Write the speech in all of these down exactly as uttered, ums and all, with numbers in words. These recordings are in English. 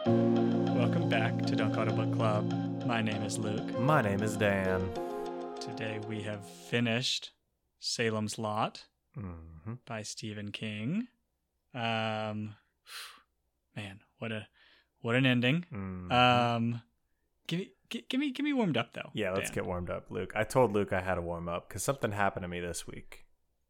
Welcome back to Don't Call It a Book Club. My name is Luke. My name is Dan. Today we have finished Salem's Lot Mm-hmm. by Stephen King. Um, man, what a what an ending. Mm-hmm. Um, give me give, give me give me warmed up though. Yeah, let's Dan. get warmed up, Luke. I told Luke I had to warm up because something happened to me this week.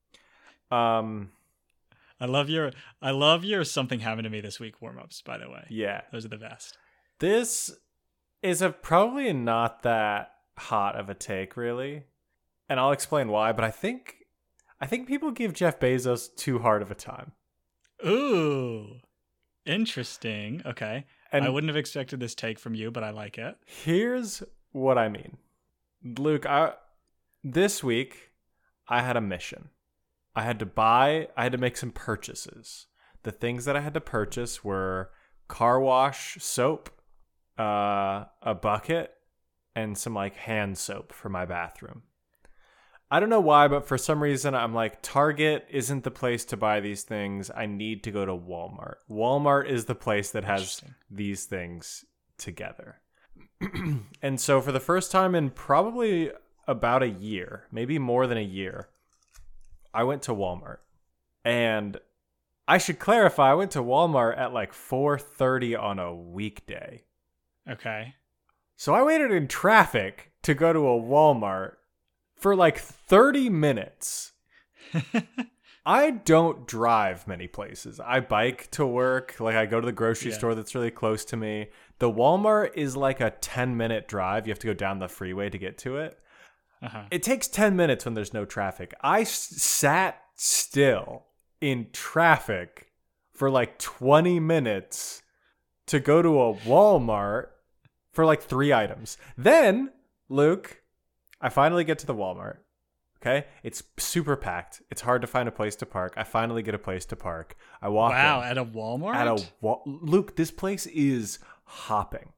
Um, I love your I love your something happened to me this week warm ups. By the way, yeah, those are the best. this is a probably not that hot of a take, really, and I'll explain why. But I think I think people give Jeff Bezos too hard of a time. Ooh, interesting. Okay, And I wouldn't have expected this take from you, but I like it. here's what I mean, Luke. I this week I had a mission. I had to buy, I had to make some purchases. The things that I had to purchase were car wash soap, uh, a bucket, and some like hand soap for my bathroom. I don't know why, but for some reason I'm like, Target isn't the place to buy these things. I need to go to Walmart. Walmart is the place that has Interesting. these things together. And so for the first time in probably about a year, maybe more than a year, I went to Walmart. And I should clarify, I went to Walmart at like four thirty on a weekday. Okay. So I waited in traffic to go to a Walmart for like thirty minutes. I don't drive many places. I bike to work. Like I go to the grocery Yeah. store that's really close to me. The Walmart is like a ten minute drive. You have to go down the freeway to get to it. Uh-huh. It takes ten minutes when there's no traffic. I s- sat still in traffic for like twenty minutes to go to a Walmart for like three items. Then, Luke, I finally get to the Walmart. Okay? It's super packed. It's hard to find a place to park. I finally get a place to park. I walk Wow, in at a Walmart? at a wa- Luke, this place is hopping.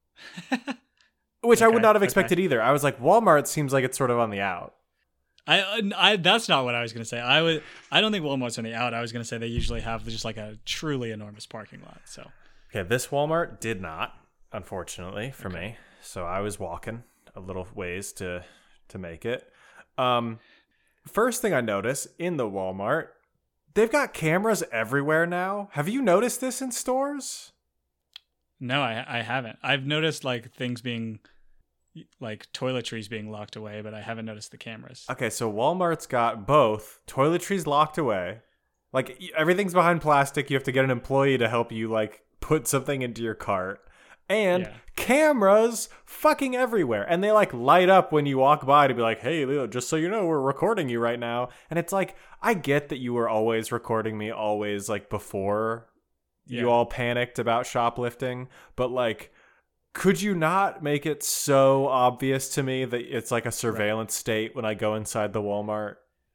Which I Okay, would not have okay. expected either. I was like, Walmart seems like it's sort of on the out. I, I that's not what I was gonna say. I would I don't think Walmart's on the out. I was gonna say they usually have just like a truly enormous parking lot. So Okay, this Walmart did not, unfortunately for me. So I was walking a little ways to to make it. Um, first thing I notice in the Walmart, they've got cameras everywhere now. Have you noticed this in stores? no, I I haven't. I've noticed like things being like toiletries being locked away, but I haven't noticed the cameras. Okay, so Walmart's got both toiletries locked away. Like y- everything's behind plastic. You have to get an employee to help you like put something into your cart. And Yeah. cameras fucking everywhere. And they like light up when you walk by to be like, hey, Leo, just so you know, we're recording you right now. And it's like, I get that you were always recording me always like before Yeah. you all panicked about shoplifting. But like, could you not make it so obvious to me that it's like a surveillance state when I go inside the Walmart?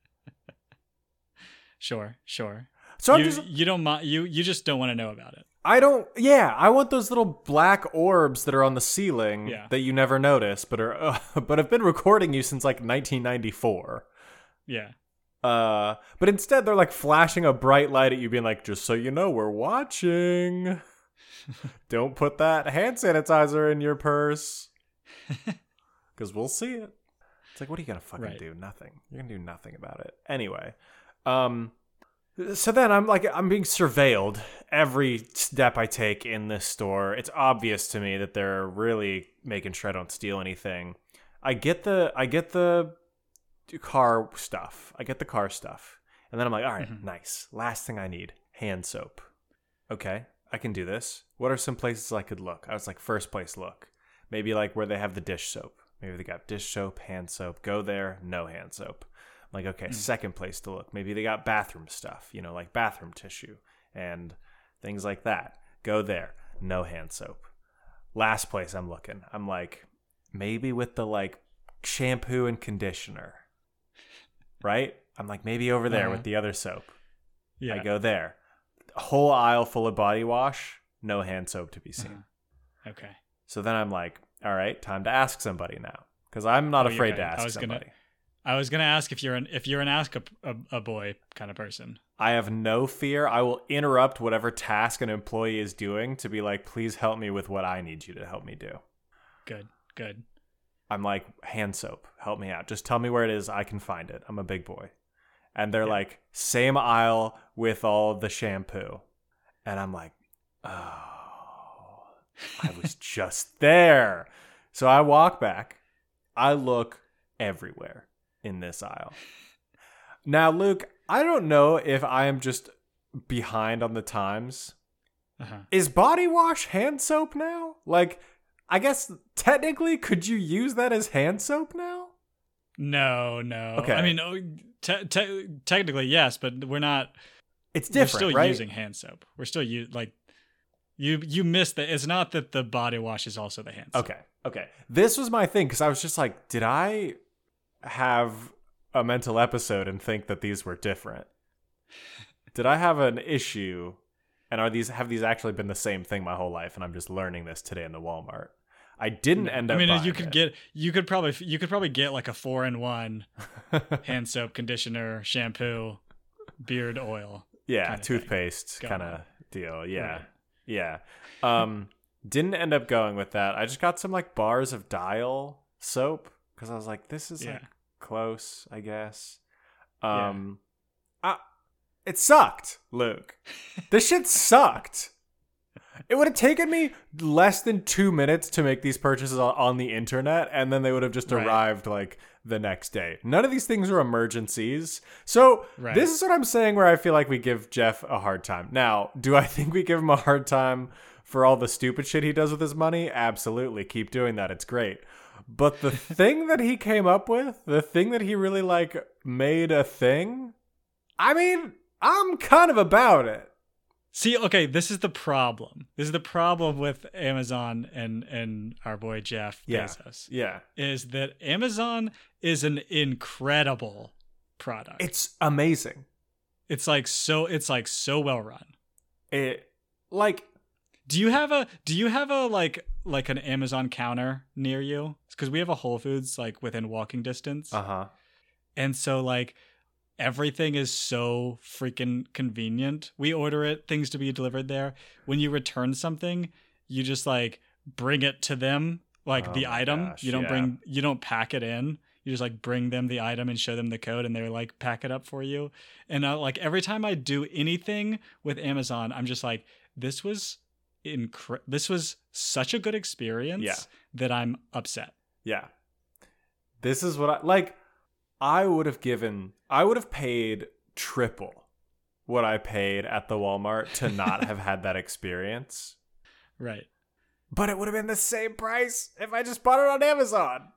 Sure, sure. So I'm you just, you don't mi- you you just don't want to know about it. I don't, yeah, I want those little black orbs that are on the ceiling Yeah. that you never notice, but are, uh, but have been recording you since like nineteen ninety-four. Yeah. Uh, but instead they're like flashing a bright light at you being like, just so you know, we're watching. Don't put that hand sanitizer in your purse. Because we'll see it. It's like, what are you going to fucking Right. do? Nothing. You're going to do nothing about it. Anyway. Um, so then I'm like, I'm being surveilled every step I take in this store. It's obvious to me that they're really making sure I don't steal anything. I get the, I get the car stuff. I get the car stuff. And then I'm like, all right, Mhm. nice. Last thing I need, hand soap. Okay, I can do this. What are some places I could look? I was like, first place look. Maybe like where they have the dish soap. Maybe they got dish soap, hand soap. Go there, no hand soap. I'm like, okay, Mm. second place to look. Maybe they got bathroom stuff, you know, like bathroom tissue and things like that. Go there, no hand soap. Last place I'm looking. I'm like, maybe with the like shampoo and conditioner. Right? I'm like, maybe over there Uh-huh. with the other soap. Yeah. I go there. A whole aisle full of body wash, no hand soap to be seen. Okay. So then I'm like, all right, time to ask somebody now. Because I'm not Oh, you're afraid right. to I ask was gonna- somebody. I was gonna ask if you're an if you're an ask a, a, a boy kind of person. I have no fear. I will interrupt whatever task an employee is doing to be like, please help me with what I need you to help me do. Good, good. I'm like, hand soap, help me out. Just tell me where it is. I can find it. I'm a big boy. And they're yeah. like, same aisle with all the shampoo. And I'm like, oh, I was just there. So I walk back. I look everywhere in this aisle. Now, Luke, I don't know if I am just behind on the times. Uh-huh. Is body wash hand soap now? Like, I guess technically, could you use that as hand soap now? No, no. Okay. I mean, te- te- technically, yes, but we're not. It's different, We're still right? using hand soap. We're still u- like, you you missed that. It's not that the body wash is also the hand soap. Okay, okay. This was my thing because I was just like, did I have a mental episode and think that these were different? Did I have an issue, and are these have these actually been the same thing my whole life, and I'm just learning this today in the Walmart? I didn't end up. I mean, buying you could it. get you could probably you could probably get like a four in one hand soap, conditioner, shampoo, beard oil. Yeah, toothpaste kind of deal. Yeah, right. yeah. Um, didn't end up going with that. I just got some like bars of Dial soap because I was like, this is yeah. like close, I guess. Um, yeah. I, it sucked, Luke. This shit sucked. It would have taken me less than two minutes to make these purchases on the internet, and then they would have just right. arrived like the next day. None of these things are emergencies. So right. this is what I'm saying where I feel like we give Jeff a hard time. Now, do I think we give him a hard time for all the stupid shit he does with his money? Absolutely. Keep doing that. It's great. But the thing that he came up with, the thing that he really like made a thing, I mean, I'm kind of about it. See, okay, this is the problem. This is the problem with Amazon and, and our boy Jeff yeah. Bezos. Yeah. Is that Amazon is an incredible product. It's amazing. It's like so it's like so well run. It like do you have a do you have a like like an Amazon counter near you? Because we have a Whole Foods like within walking distance. Uh-huh. And so like everything is so freaking convenient. We order it, things to be delivered there. When you return something, you just like bring it to them, like oh the item. Gosh, you don't yeah. bring, you don't pack it in. You just like bring them the item and show them the code, and they're like pack it up for you. And uh, like every time I do anything with Amazon, I'm just like, this was incre- This was such a good experience yeah. that I'm upset. Yeah. This is what I like. I would have given, I would have paid triple what I paid at the Walmart to not have had that experience. Right. But it would have been the same price if I just bought it on Amazon.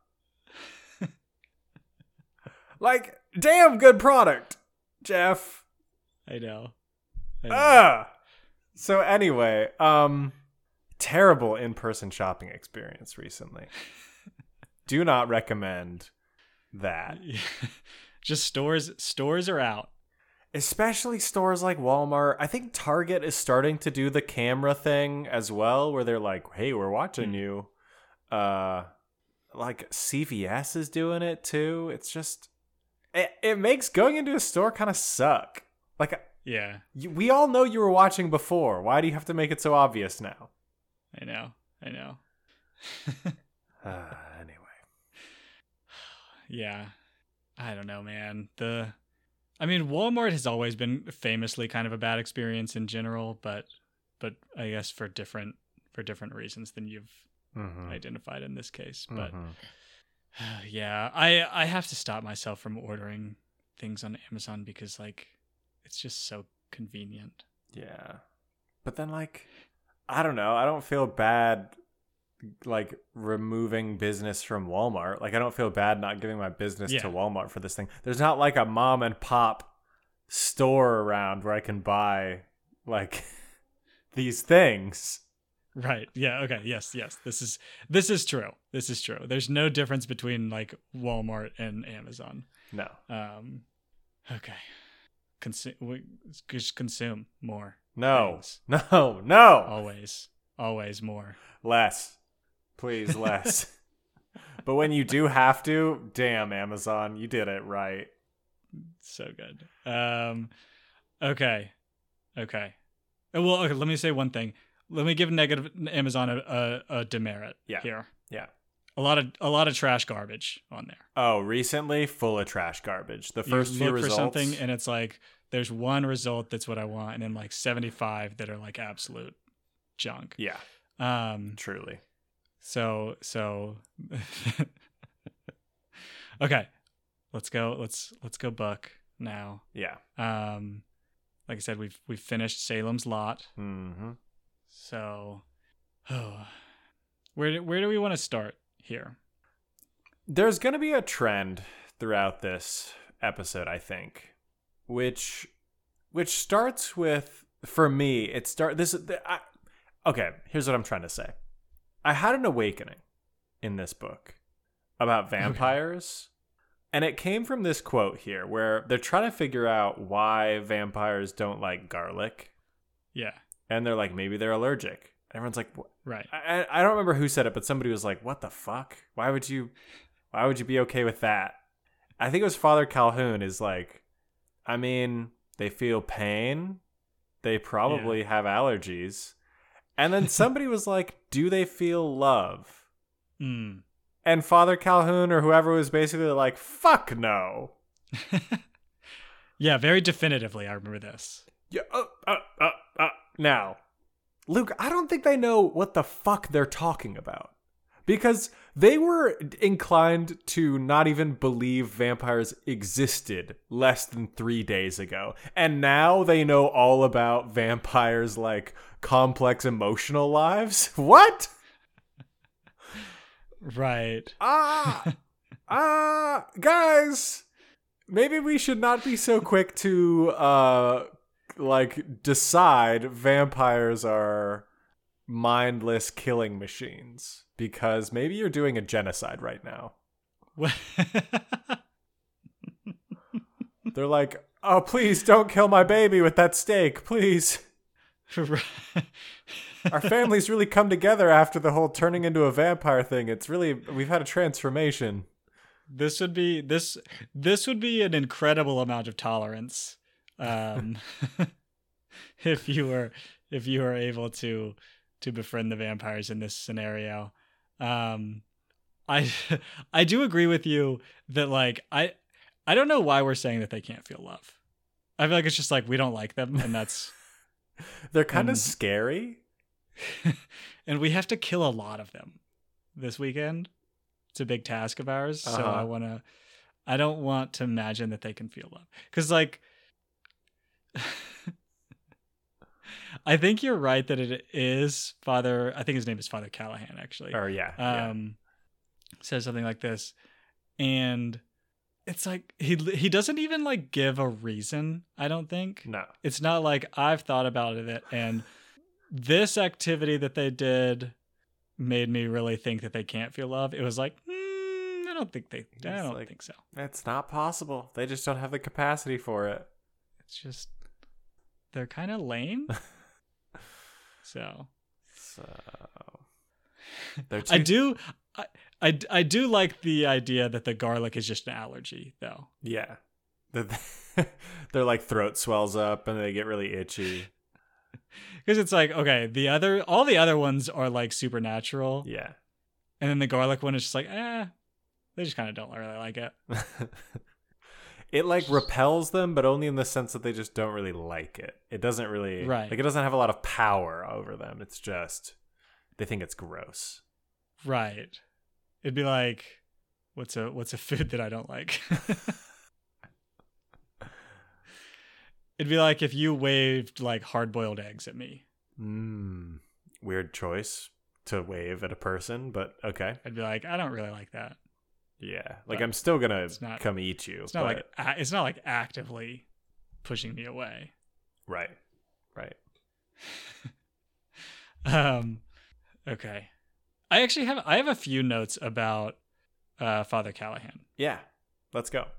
Like, damn good product, Jeff. I know. I know. Ah. So anyway, um, terrible in-person shopping experience recently. Do not recommend that. Just stores stores are out. Especially stores like Walmart. I think Target is starting to do the camera thing as well, where they're like, hey, we're watching mm. you. Uh, like C V S is doing it too. It's just, it, it makes going into a store kind of suck. Like, yeah, you, we all know you were watching before. Why do you have to make it so obvious now? I know. I know. uh, anyway. Yeah. I don't know, man. The I mean, Walmart has always been famously kind of a bad experience in general, but but I guess for different for different reasons than you've mm-hmm. identified in this case. But mm-hmm. yeah, I I have to stop myself from ordering things on Amazon because like it's just so convenient. Yeah. But then like I don't know, I don't feel bad like removing business from Walmart. Like I don't feel bad not giving my business yeah. to Walmart for this thing. There's not like a mom and pop store around where I can buy like these things. Right. Yeah. Okay. Yes. Yes. This is this is true. This is true. There's no difference between like Walmart and Amazon. No. Um. Okay. Consume. Just consume more. No. Things. No. No. Always. Always more. Less. Please, less. But when you do have to, damn, Amazon, you did it right. So good. Um, okay. Okay. Uh, Well, okay, let me say one thing. Let me give negative Amazon a, a, a demerit Yeah. here. Yeah. A lot of a lot of trash garbage on there. Oh, recently, full of trash garbage. The first you few look results. for something and it's like there's one result that's what I want, and then like seventy-five that are like absolute junk. Yeah, Um. truly. So so. Okay, let's go. Let's let's go Buck now. Yeah. Um, like I said, we've we've finished Salem's Lot. Mm-hmm. So, oh, where do, where do we want to start here? There's going to be a trend throughout this episode, I think, which which starts with, for me, it start this. I, okay, here's what I'm trying to say. I had an awakening in this book about vampires, okay. And it came from this quote here, where they're trying to figure out why vampires don't like garlic. Yeah, and they're like, maybe they're allergic. Everyone's like, what? Right. I, I don't remember who said it, but somebody was like, what the fuck? Why would you, why would you be okay with that? I think it was Father Calhoun is like, I mean, they feel pain. They probably Yeah. have allergies. And then somebody was like, do they feel love? Mm. And Father Calhoun or whoever was basically like, fuck no. Yeah, very definitively. I remember this. Yeah, uh, uh, uh, uh. Now, Luke, I don't think they know what the fuck they're talking about. Because they were inclined to not even believe vampires existed less than three days ago. And now they know all about vampires' like complex emotional lives. What? Right. Ah! Ah! Guys! Maybe we should not be so quick to, uh, like, decide vampires are mindless killing machines. Because maybe you're doing a genocide right now. They're like, oh, please don't kill my baby with that steak, please. Our families really come together after the whole turning into a vampire thing. It's really, we've had a transformation. This would be this this would be an incredible amount of tolerance, um, if you were if you were able to to befriend the vampires in this scenario. Um, I I do agree with you that like I I don't know why we're saying that they can't feel love. I feel like it's just like we don't like them, and that's they're kind of and, scary, and we have to kill a lot of them this weekend. It's a big task of ours, uh-huh. So I want to. I don't want to imagine that they can feel love, because like. I think you're right that it is Father. I think his name is Father Callahan, actually. Or yeah, um, yeah. Says something like this, and it's like he he doesn't even like give a reason. I don't think. No, it's not like I've thought about it, and this activity that they did made me really think that they can't feel love. It was like, mm, I don't think they. He's I don't like, think so. It's not possible. They just don't have the capacity for it. It's just they're kind of lame. So, so too- I do, I, I, I do like the idea that the garlic is just an allergy, though. Yeah, their like throat swells up and they get really itchy. Because it's like, okay, the other, all the other ones are like supernatural. Yeah, and then the garlic one is just like, eh, they just kind of don't really like it. It like repels them, but only in the sense that they just don't really like it. It doesn't really, right. like it doesn't have a lot of power over them. It's just, they think it's gross. Right. It'd be like, what's a, what's a food that I don't like? It'd be like if you waved like hard-boiled eggs at me. Mm, weird choice to wave at a person, but okay. I'd be like, I don't really like that. Yeah, like but I'm still gonna not, come eat you. It's not but... like it's not like actively pushing me away. Right, right. um, okay. I actually have I have a few notes about uh, Father Callahan. Yeah, let's go.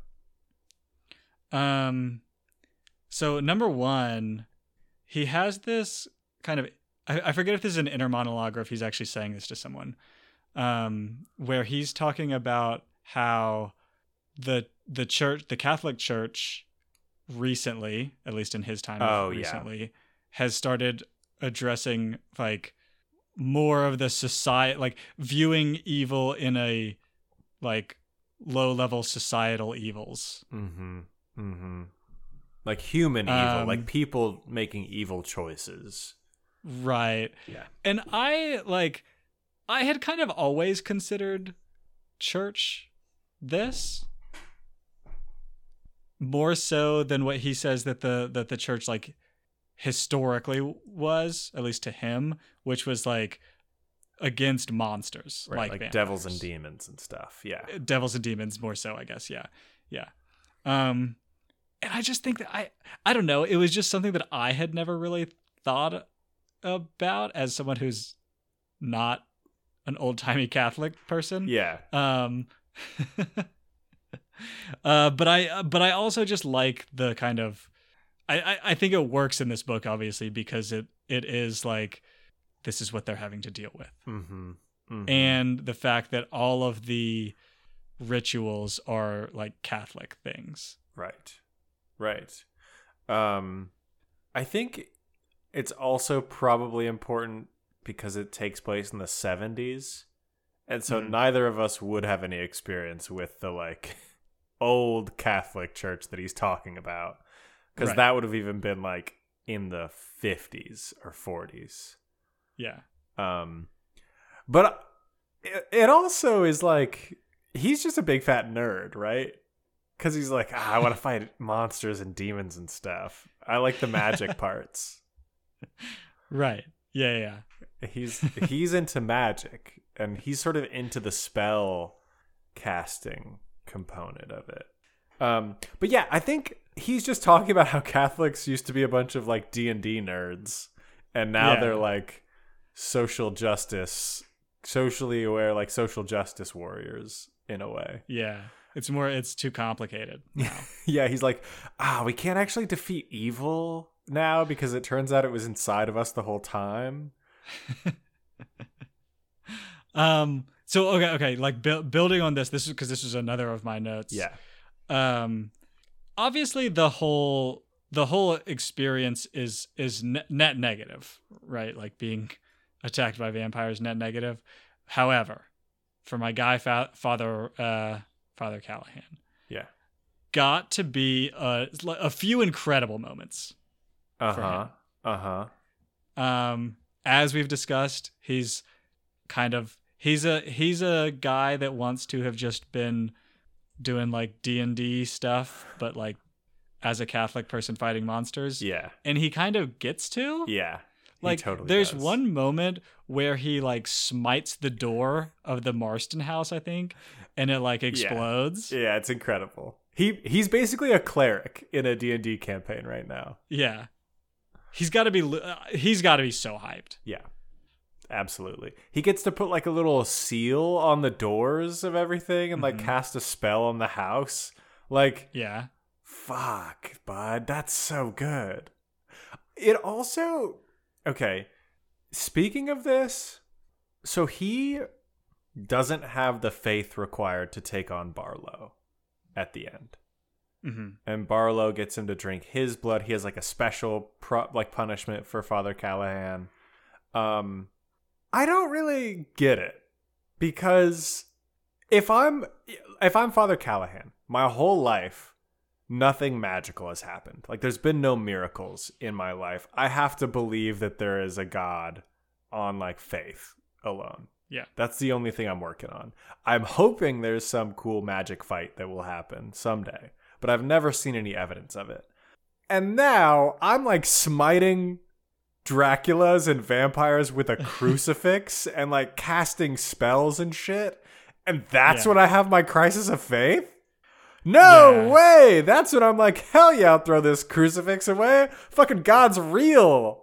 Um, so number one, he has this kind of I, I forget if this is an inner monologue or if he's actually saying this to someone, um, where he's talking about how the the church, the Catholic Church, recently, at least in his time, Oh, recently, yeah. has started addressing like more of the society, like viewing evil in a like low level societal evils. Mm-hmm. Mm-hmm. Like human evil, Um, like people making evil choices. Right. Yeah. And I like I had kind of always considered church this more so than what he says that the that the church like historically was, at least to him, which was like against monsters, Right, like, like devils and vampires. demons and stuff. Yeah. Devils and demons more so, I guess. Yeah. Yeah. Um and I just think that I I don't know, it was just something that I had never really thought about as someone who's not an old-timey Catholic person. Yeah. Um uh but I but I also just like the kind of I, I I think it works in this book, obviously, because it it is like this is what they're having to deal with. Mm-hmm. Mm-hmm. And the fact that all of the rituals are like Catholic things. Right. Right. Um, I think it's also probably important because it takes place in the seventies. And so Mhm. neither of us would have any experience with the like old Catholic church that he's talking about. Because Right. that would have even been like in the fifties or forties. Yeah. Um, but it, it also is like he's just a big fat nerd, right? Because he's like, ah, I want to fight monsters and demons and stuff. I like the magic parts. Right. Yeah, yeah. He's he's into magic, and he's sort of into the spell casting component of it. Um, but yeah, I think he's just talking about how Catholics used to be a bunch of like D and D nerds, and now Yeah. they're like social justice, socially aware, like social justice warriors in a way. Yeah. It's more it's too complicated now. Yeah, he's like, ah, we can't actually defeat evil now because it turns out it was inside of us the whole time. um so okay, okay, like bu- building on this, this is because this is another of my notes. Yeah. Um obviously the whole the whole experience is is ne- net negative, right? Like being attacked by vampires, net negative. However, for my guy fa- father uh Father Callahan, Yeah. got to be a, a few incredible moments. Uh-huh. Uh-huh. Um, as we've discussed, he's kind of he's a he's a guy that wants to have just been doing like D and D stuff, but like as a Catholic person fighting monsters. Yeah. And he kind of gets to. Yeah. He Like totally there's does. one moment where he like smites the door of the Marston house, I think, and it like explodes. Yeah, it's incredible. He he's basically a cleric in a D and D campaign right now. Yeah. He's got to be uh, he's got to be so hyped. Yeah. Absolutely. He gets to put like a little seal on the doors of everything and like Mhm. cast a spell on the house. Like, Yeah. fuck, bud, that's so good. It also okay, speaking of this, so he doesn't have the faith required to take on Barlow at the end. Mhm. And Barlow gets him to drink his blood. He has like a special pro- like punishment for Father Callahan. Um, I don't really get it because if I'm if I'm Father Callahan, my whole life nothing magical has happened. Like there's been no miracles in my life. I have to believe that there is a God on like faith alone. Yeah. That's the only thing I'm working on. I'm hoping there's some cool magic fight that will happen someday, but I've never seen any evidence of it. And now I'm like smiting Draculas and vampires with a crucifix and like casting spells and shit. And that's Yeah. when I have my crisis of faith? No Yeah. way! That's when I'm like, hell yeah, I'll throw this crucifix away. Fucking God's real.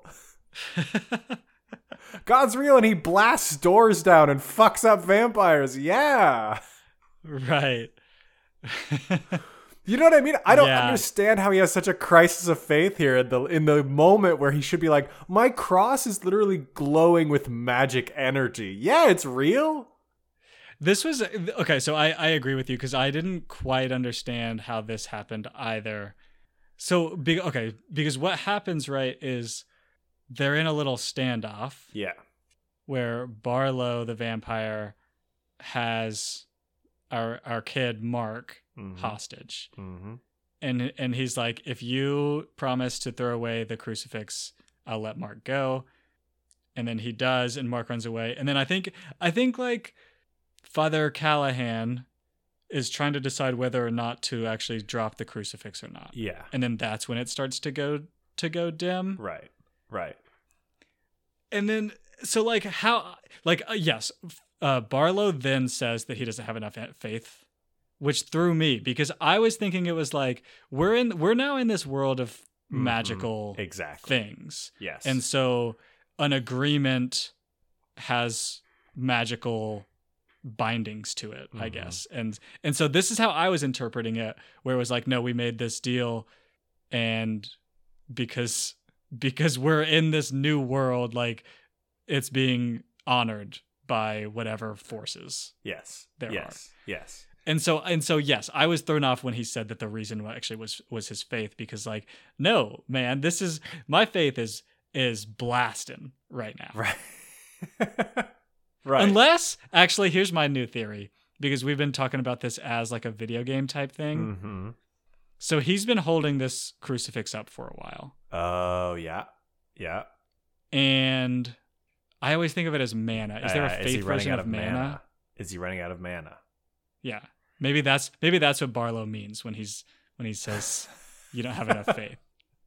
God's real and he blasts doors down and fucks up vampires. Yeah. Right. You know what I mean? I don't Yeah. understand how he has such a crisis of faith here in the in the moment where he should be like, my cross is literally glowing with magic energy. Yeah, it's real. This was okay. So I, I agree with you because I didn't quite understand how this happened either. So big okay because what happens right is they're in a little standoff. Yeah. Where Barlow the vampire has our our kid Mark mm-hmm. hostage, mm-hmm. and and he's like, if you promise to throw away the crucifix, I'll let Mark go. And then he does, and Mark runs away. And then I think I think like. Father Callahan is trying to decide whether or not to actually drop the crucifix or not. Yeah. And then that's when it starts to go to go dim. Right. Right. And then so like how like uh, yes, uh, Barlow then says that he doesn't have enough faith, which threw me because I was thinking it was like we're in we're now in this world of mm-hmm. magical exactly. things. Yes. And so an agreement has magical bindings to it, I mm-hmm. guess. And and so this is how I was interpreting it, where it was like, no, we made this deal and because because we're in this new world, like it's being honored by whatever forces. Yes. There yes. are. Yes. And so and so yes, I was thrown off when he said that the reason actually was was his faith, because like, no, man, this is my faith is is blasting right now. Right. Right. Unless, actually, here's my new theory, because we've been talking about this as like a video game type thing. Mm-hmm. So he's been holding this crucifix up for a while. Oh, yeah. Yeah. And I always think of it as mana. Is there a uh, faith version of, of mana? mana? Is he running out of mana? Yeah. Maybe that's maybe that's what Barlow means when he's when he says you don't have enough faith.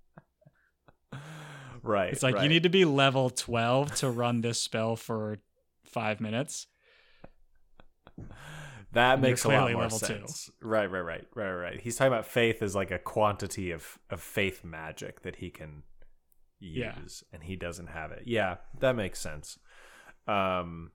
Right. It's like right. you need to be level twelve to run this spell for five minutes. That makes a lot more level sense. Two. Right, right, right, right, right. He's talking about faith as like a quantity of, of faith magic that he can use, yeah. and he doesn't have it. Yeah, that makes sense. Um,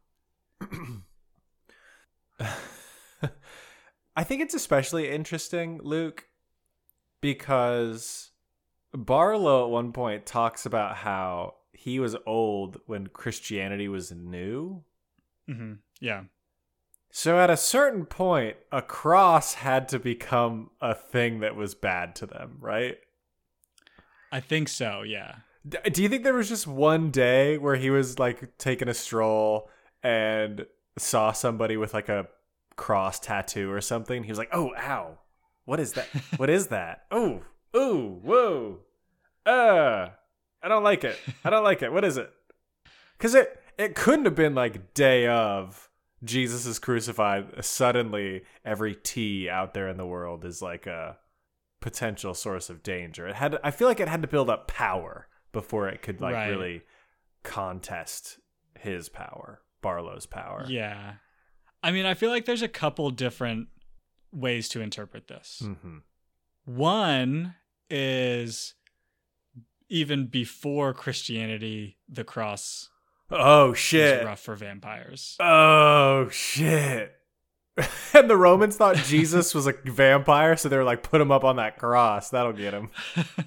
I think it's especially interesting, Luke, because Barlow at one point talks about how he was old when Christianity was new. Mm-hmm. Yeah. So at a certain point, a cross had to become a thing that was bad to them, right? I think so, yeah. D- do you think there was just one day where he was like taking a stroll and saw somebody with like a cross tattoo or something? He was like, oh, ow. What is that? What is that? Oh, ooh, whoa. Uh. I don't like it. I don't like it. What is it? Because it, it couldn't have been like day of Jesus is crucified. Suddenly, every T out there in the world is like a potential source of danger. It had. To, I feel like it had to build up power before it could like right. really contest his power, Barlow's power. Yeah. I mean, I feel like there's a couple different ways to interpret this. Mm-hmm. One is even before Christianity, the cross oh shit was rough for vampires. Oh shit. And the Romans thought Jesus was a vampire, so they were like, put him up on that cross. That'll get him.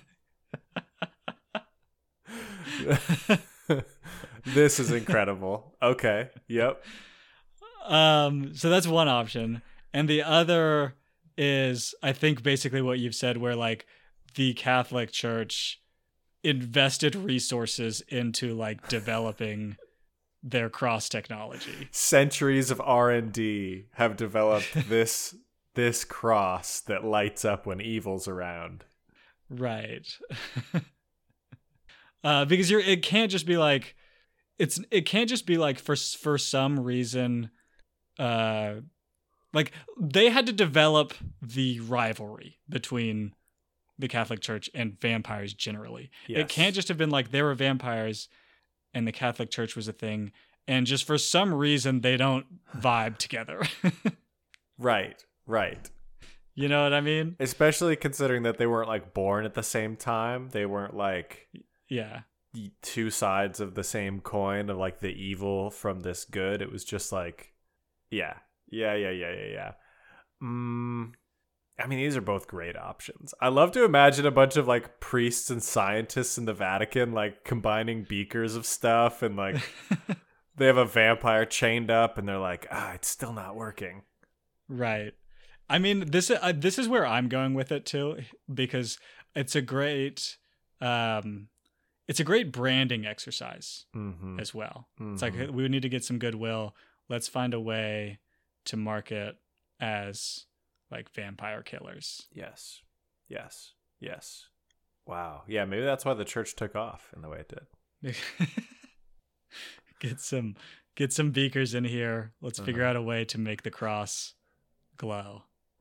This is incredible. Okay. Yep. Um, so that's one option. And the other is, I think, basically what you've said, where like the Catholic Church invested resources into like developing their cross technology. Centuries of R and D have developed this this cross that lights up when evil's around. Right. uh, because you're it can't just be like it's it can't just be like for for some reason uh like they had to develop the rivalry between the Catholic Church and vampires generally. Yes. It can't just have been like there were vampires and the Catholic Church was a thing, and just for some reason they don't vibe together. Right, right. You know what I mean? Especially considering that they weren't like born at the same time. They weren't like yeah, two sides of the same coin of like the evil from this good. It was just like yeah, yeah, yeah, yeah, yeah, yeah. Mm. I mean, these are both great options. I love to imagine a bunch of like priests and scientists in the Vatican like combining beakers of stuff and like they have a vampire chained up, and they're like, ah, it's still not working. Right. I mean, this uh, this is where I'm going with it too, because it's a great, um, it's a great branding exercise Mm-hmm. as well. Mm-hmm. It's like we need to get some goodwill. Let's find a way to market as like vampire killers. Yes. Yes. Yes. Wow. Yeah, maybe that's why the church took off in the way it did. get some get some beakers in here. Let's figure Uh-huh. out a way to make the cross glow.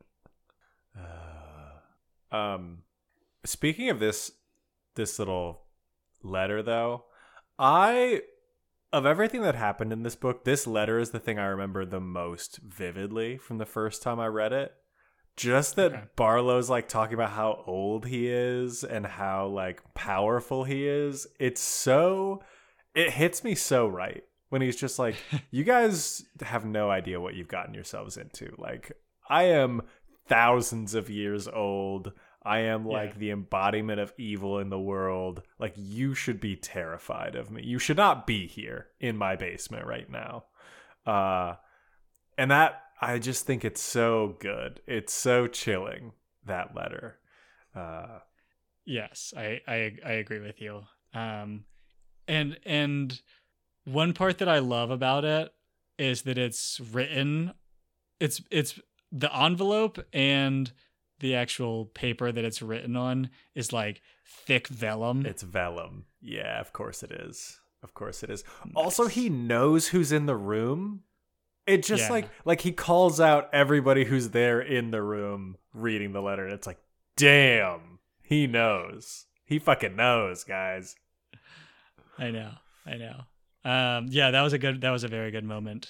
Uh, um, speaking of this, this little letter, though, I, of everything that happened in this book, this letter is the thing I remember the most vividly from the first time I read it. Just that Okay. Barlow's like talking about how old he is and how like powerful he is. It's so, it hits me so right when he's just like, you guys have no idea what you've gotten yourselves into. Like, I am thousands of years old. I am like Yeah. the embodiment of evil in the world. Like, you should be terrified of me. You should not be here in my basement right now. Uh, and that, I just think it's so good. It's so chilling, that letter. Uh, Yes, I, I I agree with you. Um, and and one part that I love about it is that it's written, it's it's the envelope and the actual paper that it's written on is like thick vellum. it's vellum. Yeah, of course it is. Of course it is. Nice. Also, he knows who's in the room. It just Yeah. like like he calls out everybody who's there in the room reading the letter. And it's like, damn, he knows. He fucking knows, guys. I know, I know. Um, yeah, that was a good. That was a very good moment.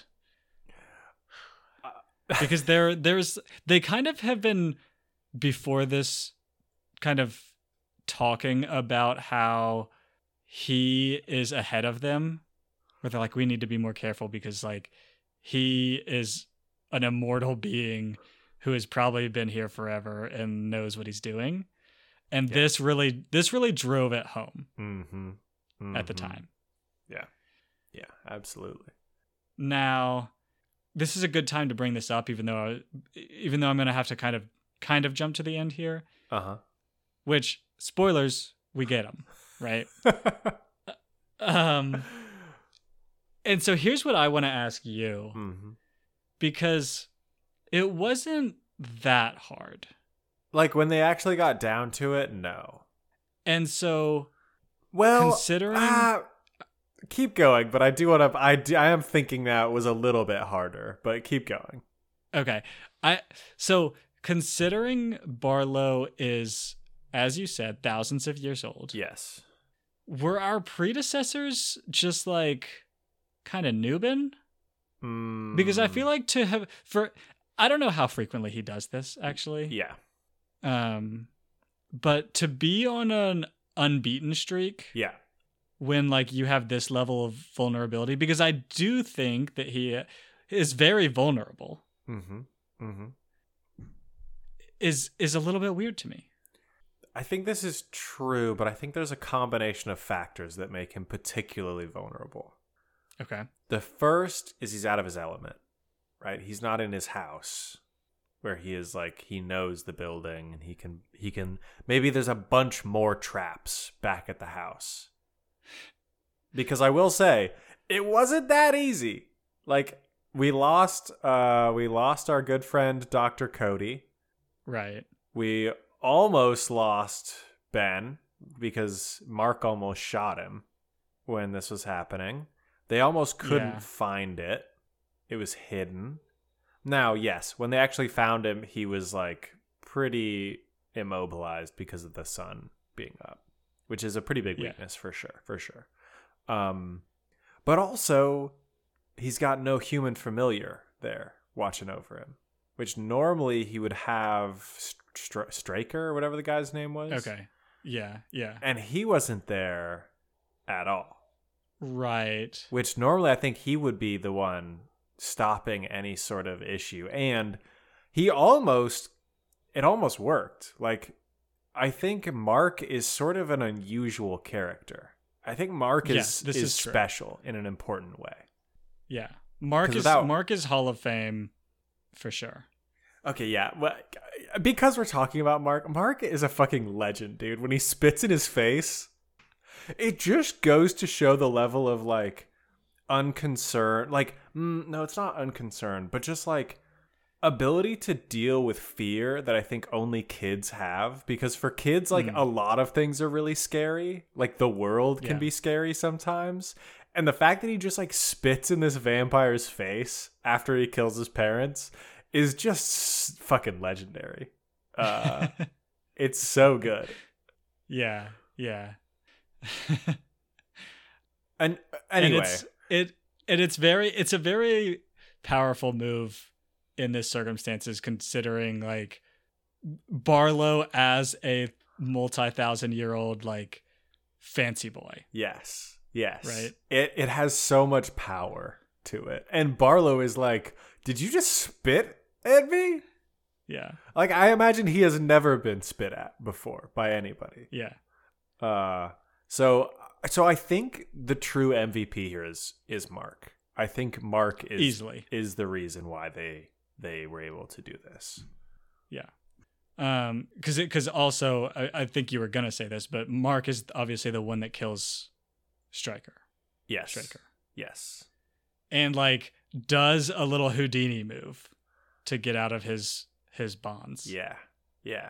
Because there, there's they kind of have been before this, kind of talking about how he is ahead of them, where they're like, we need to be more careful because like he is an immortal being who has probably been here forever and knows what he's doing, and Yeah. this really, this really drove it home Mm-hmm. at the Mhm. time. Yeah. Yeah, absolutely. Now, this is a good time to bring this up, even though I, even though I'm going to have to kind of kind of jump to the end here. Uh Which spoilers, we get them, right? huh. Um, and so here's what I want to ask you, Mm-hmm. because it wasn't that hard, Like when they actually got down to it, no. and so Well, considering, uh, keep going, but I do want to. I do, I am thinking that was a little bit harder, but keep going. okay, I so considering Barlow is, as you said, thousands of years old. Yes. Were our predecessors just like kind of noobin? Mm, Because I feel like to have for I don't know how frequently he does this actually. Yeah. Um but to be on an unbeaten streak Yeah. when like you have this level of vulnerability, because I do think that he is very vulnerable, Mm-hmm. Mm-hmm. is is a little bit weird to me. I think this is true, but I think there's a combination of factors that make him particularly vulnerable. Okay. The first is he's out of his element, right? He's not in his house where he is like he knows the building and he can he can maybe there's a bunch more traps back at the house. Because I will say, it wasn't that easy. Like we lost uh we lost our good friend Doctor Cody. Right. We almost lost Ben because Mark almost shot him when this was happening. They almost couldn't Yeah. find it. It was hidden. Now, yes, when they actually found him, he was like pretty immobilized because of the sun being up, which is a pretty big Yeah. weakness for sure, for sure. Um, but also, he's got no human familiar there watching over him, which normally he would have Str- Straker or whatever the guy's name was. Okay. Yeah. Yeah. And he wasn't there at all. Right. Which normally I think he would be the one stopping any sort of issue. And he almost, it almost worked. Like, I think Mark is sort of an unusual character. I think Mark Yeah, is, this is, is true. special in an important way. Yeah. Mark 'Cause is without- Mark is Hall of Fame for sure. Okay, yeah. Well, because we're talking about Mark, Mark is a fucking legend, dude. When he spits in his face, it just goes to show the level of like unconcerned. Like, mm, no, it's not unconcerned, but just like ability to deal with fear that I think only kids have. Because for kids, like Mm. a lot of things are really scary. Like the world can Yeah. be scary sometimes. And the fact that he just like spits in this vampire's face after he kills his parents is just fucking legendary. Uh, it's so good. Yeah. Yeah. And And anyway, it's it and it's very it's a very powerful move in this circumstances, considering like Barlow as a multi-thousand year old like fancy boy. yes, yes, Right. It it has so much power to it, and Barlow is like, "Did you just spit at me?" Yeah. Like I imagine he has never been spit at before by anybody. Yeah. Uh, so so I think the true M V P here is is Mark. I think Mark is Easily. is the reason why they they were able to do this. Yeah. Um, cause it, cause also I, I think you were gonna say this, but Mark is obviously the one that kills Stryker. Yes. Stryker. Yes. And like does a little Houdini move to get out of his his bonds. Yeah. Yeah.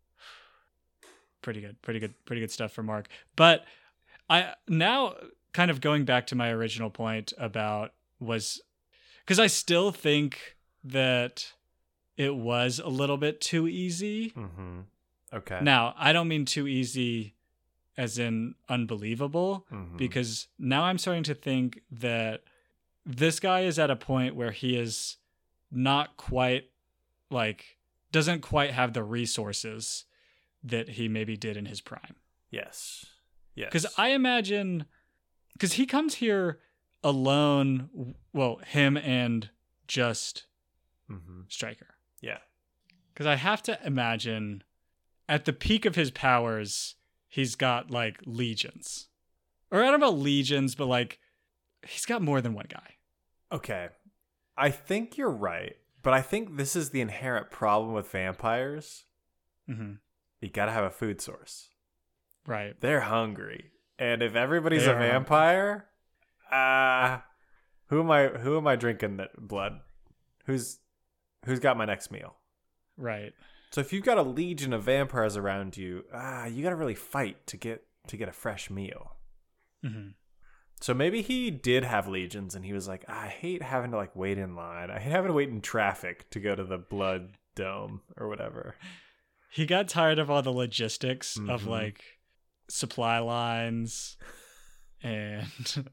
Pretty good. Pretty good. Pretty good stuff for Mark. But I now kind of going back to my original point about was because I still think that it was a little bit too easy. Mm-hmm. Okay. Now, I don't mean too easy as in unbelievable, Mhm. because now I'm starting to think that this guy is at a point where he is not quite like doesn't quite have the resources that he maybe did in his prime. Yes. Yes. Because I imagine, because he comes here alone, well, him and just Mm-hmm. Stryker. Yeah. Because I have to imagine at the peak of his powers, he's got like legions. Or I don't know about legions, but like he's got more than one guy. Okay. I think you're right, but I think this is the inherent problem with vampires. Mm-hmm. You gotta have a food source. Right. They're hungry, and if everybody's They a are vampire, uh who am I? Who am I drinking that blood? Who's who's got my next meal? Right. So if you've got a legion of vampires around you, ah, you gotta really fight to get to get a fresh meal. Mm-hmm. So maybe he did have legions, and he was like, I hate having to like wait in line. I hate having to wait in traffic to go to the blood dome or whatever. He got tired of all the logistics of Mhm. like supply lines and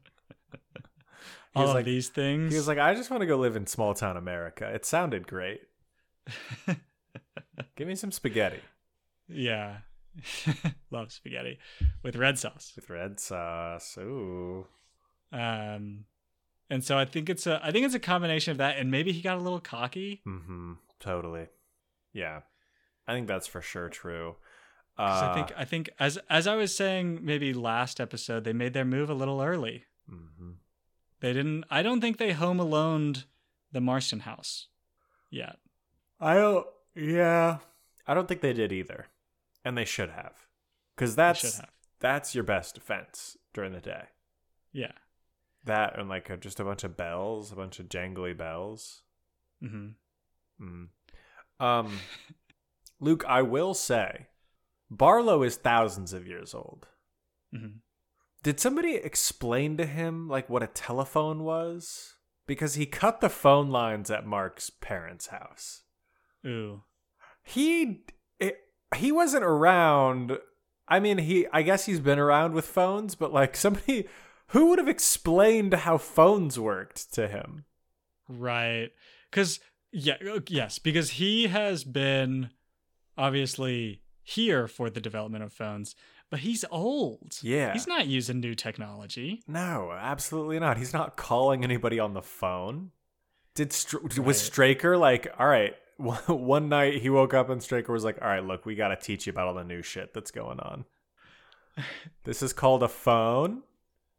all was of like- these things. He was like, I just want to go live in small town America. It sounded great. Give me some spaghetti yeah. Love spaghetti with red sauce. with red sauce. Ooh. Um, and so I think it's a I think it's a combination of that, and maybe he got a little cocky. Mm-hmm. Totally. Yeah. I think that's for sure true. 'Cause Uh, I think I think as as I was saying maybe last episode, they made their move a little early. mhm. They didn't. I don't think they home aloned the Marston house yet. I don't. Yeah. I don't think they did either, and they should have, because They that's should have. that's your best defense during the day. Yeah. That and like a, just a bunch of bells, a bunch of jangly bells. Mm-hmm. Mm. Um, Luke, I will say, Barlow is thousands of years old. Mm-hmm. Did somebody explain to him like what a telephone was? Because he cut the phone lines at Mark's parents' house. Ooh. He it, he wasn't around. I mean, he I guess he's been around with phones, but like somebody who would have explained how phones worked to him? Right. Because, yeah, uh, yes, because he has been obviously here for the development of phones, but he's old. Yeah. He's not using new technology. No, absolutely not. He's not calling anybody on the phone. Did Str- Right. was Straker like, all right, one night he woke up and Straker was like, all right, look, we got to teach you about all the new shit that's going on. This is called a phone.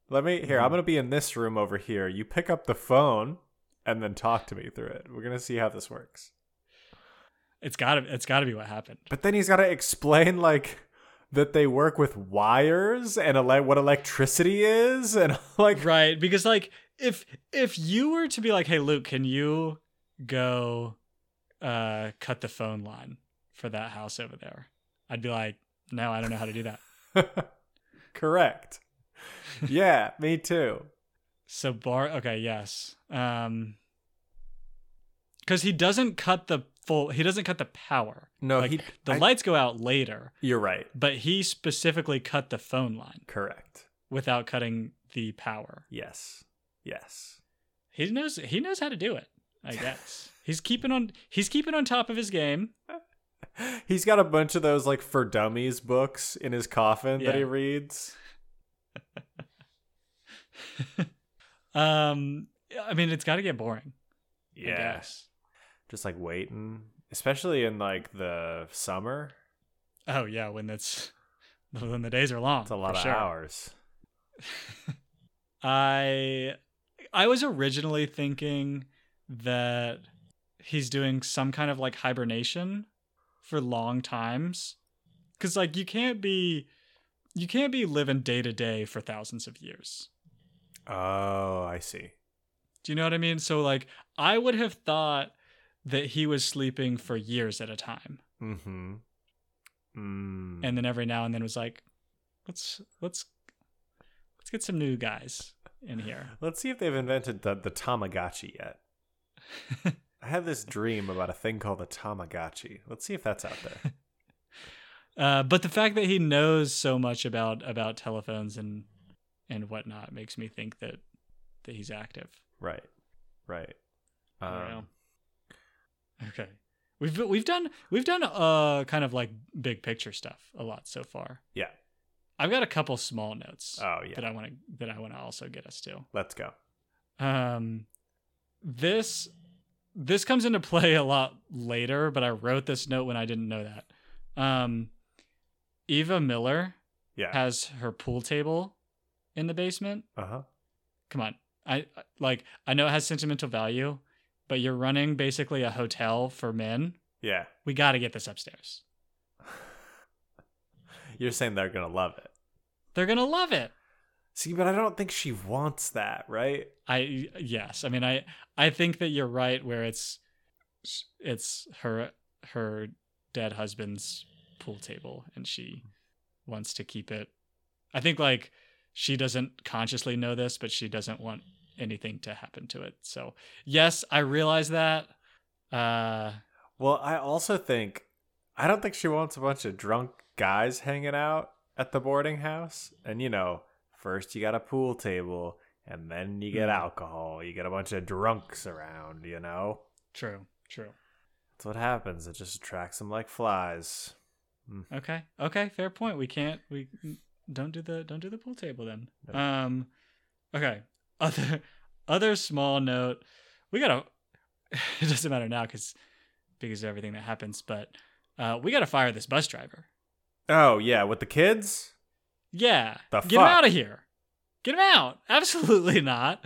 Let me here. Mhm. I'm gonna be in this room over here. You pick up the phone and then talk to me through it. We're gonna see how this works. It's gotta it's gotta be what happened. But then he's got to explain like that they work with wires and ele- what electricity is, and like Right, because like if if you were to be like, hey Luke, can you go uh cut the phone line for that house over there? I'd be like, no, I don't know how to do that. correct. Yeah, me too. So Bart, okay, yes. Um because he doesn't cut the full he doesn't cut the power. No, like he. the I- lights go out later, You're right. but he specifically cut the phone line Correct. without cutting the power. Yes. Yes. He knows he knows how to do it, I guess. he's keeping on he's keeping on top of his game. He's got a bunch of those like for dummies books in his coffin that Yeah. he reads. um I mean, it's got to get boring. I Yeah. guess. Just like waiting, especially in like the summer. Oh yeah, when it's when the days are long. It's a lot for of sure. hours. I I was originally thinking that he's doing some kind of like hibernation for long times, cuz like you can't be you can't be living day to day for thousands of years. Oh, I see. Do you know what I mean? So like I would have thought that he was sleeping for years at a time, Mm-hmm. Mm. and then every now and then was like, let's let's let's get some new guys in here. Let's see if they've invented the, the Tamagotchi yet. I have this dream about a thing called the Tamagotchi. Let's see if that's out there. Uh, but the fact that he knows so much about about telephones and and whatnot makes me think that that he's active. Right. Right. I don't Um, know. Okay, we've we've done we've done uh kind of like big picture stuff a lot so far. yeah. I've got a couple small notes Oh, yeah. that I want to that I want to also get us to. Let's go. Um, this this comes into play a lot later, but I wrote this note when I didn't know that. Um, Eva Miller Yeah. has her pool table in the basement. Uh-huh. Come on, I like I know it has sentimental value, but you're running basically a hotel for men. Yeah. We got to get this upstairs. You're saying they're going to love it. They're gonna love it. See, but I don't think she wants that, right? I yes, I mean I I think that you're right where it's it's her her dead husband's pool table and she wants to keep it. I think like she doesn't consciously know this, but she doesn't want anything to happen to it. So yes, I realize that. Uh, Well, I also think I don't think she wants a bunch of drunk guys hanging out at the boarding house. And you know, first you got a pool table, and then you get Mm. alcohol. You get a bunch of drunks around. You know, true, true. that's what happens. It just attracts them like flies. Okay, okay, fair point. We can't we don't do the don't do the pool table then. No. Um, okay. Other other small note. We gotta. It doesn't matter now because because of everything that happens, but uh, we gotta fire this bus driver. Oh yeah, with the kids. Yeah, The get him fuck? out of here. Get him out. Absolutely not.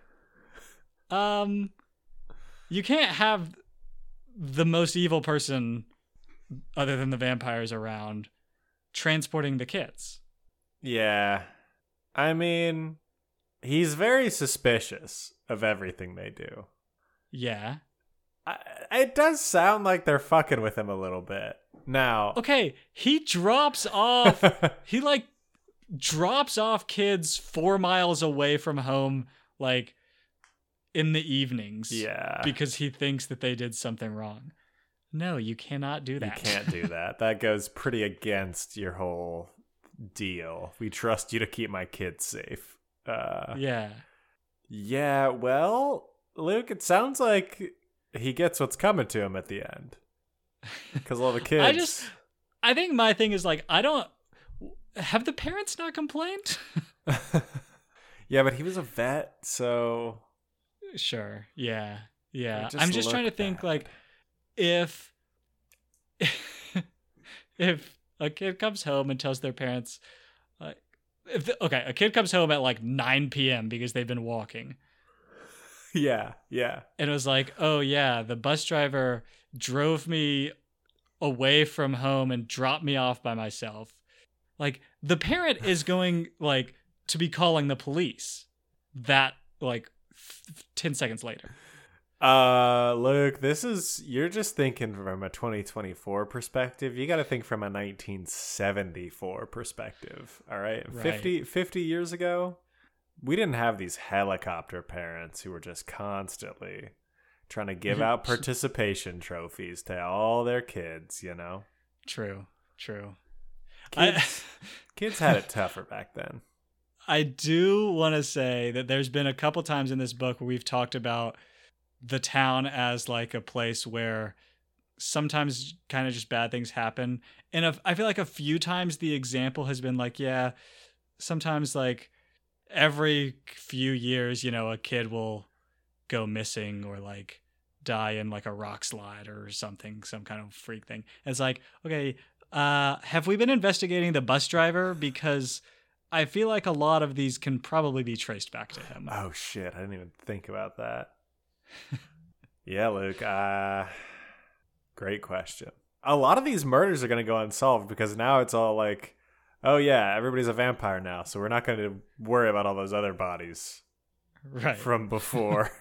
Um, you can't have the most evil person other than the vampires around transporting the kids. Yeah, I mean, he's very suspicious of everything they do. Yeah. I, it does sound like they're fucking with him a little bit. Now, Okay, he drops off. He like drops off kids four miles away from home, like in the evenings. yeah, Because he thinks that they did something wrong. No, you cannot do you that. can't do that. That goes pretty against your whole deal. We trust you to keep my kids safe. Uh, Yeah. yeah, well, Luke, it sounds like he gets what's coming to him at the end. Because all the kids. I just, I think my thing is like, I don't, have the parents not complained? Yeah, but he was a vet, so. Sure. Yeah. Yeah. They just I'm just trying to look think bad. like, if, if a kid comes home and tells their parents, like, if the, okay, a kid comes home at like nine p.m. because they've been walking. Yeah, yeah. And it was like, oh yeah, the bus driver drove me away from home and dropped me off by myself. Like, the parent is going like to be calling the police that like f- ten seconds later. Uh, Luke, this is, you're just thinking from a twenty twenty-four perspective. You got to think from a nineteen seventy-four perspective. All right? Right. fifty, fifty years ago, we didn't have these helicopter parents who were just constantly trying to give out participation trophies to all their kids, you know? True, true. Kids, I, kids had it tougher back then. I do want to say that there's been a couple times in this book where we've talked about the town as like a place where sometimes kind of just bad things happen. And if, I feel like a few times the example has been like, yeah, sometimes like every few years, you know, a kid will go missing or like die in like a rock slide or something, some kind of freak thing. And it's like, okay, uh, have we been investigating the bus driver? Because I feel like a lot of these can probably be traced back to him. Oh shit, I didn't even think about that. Yeah, Luke, uh, great question. A lot of these murders are going to go unsolved because now it's all like, oh yeah, everybody's a vampire now, so we're not going to worry about all those other bodies right from before.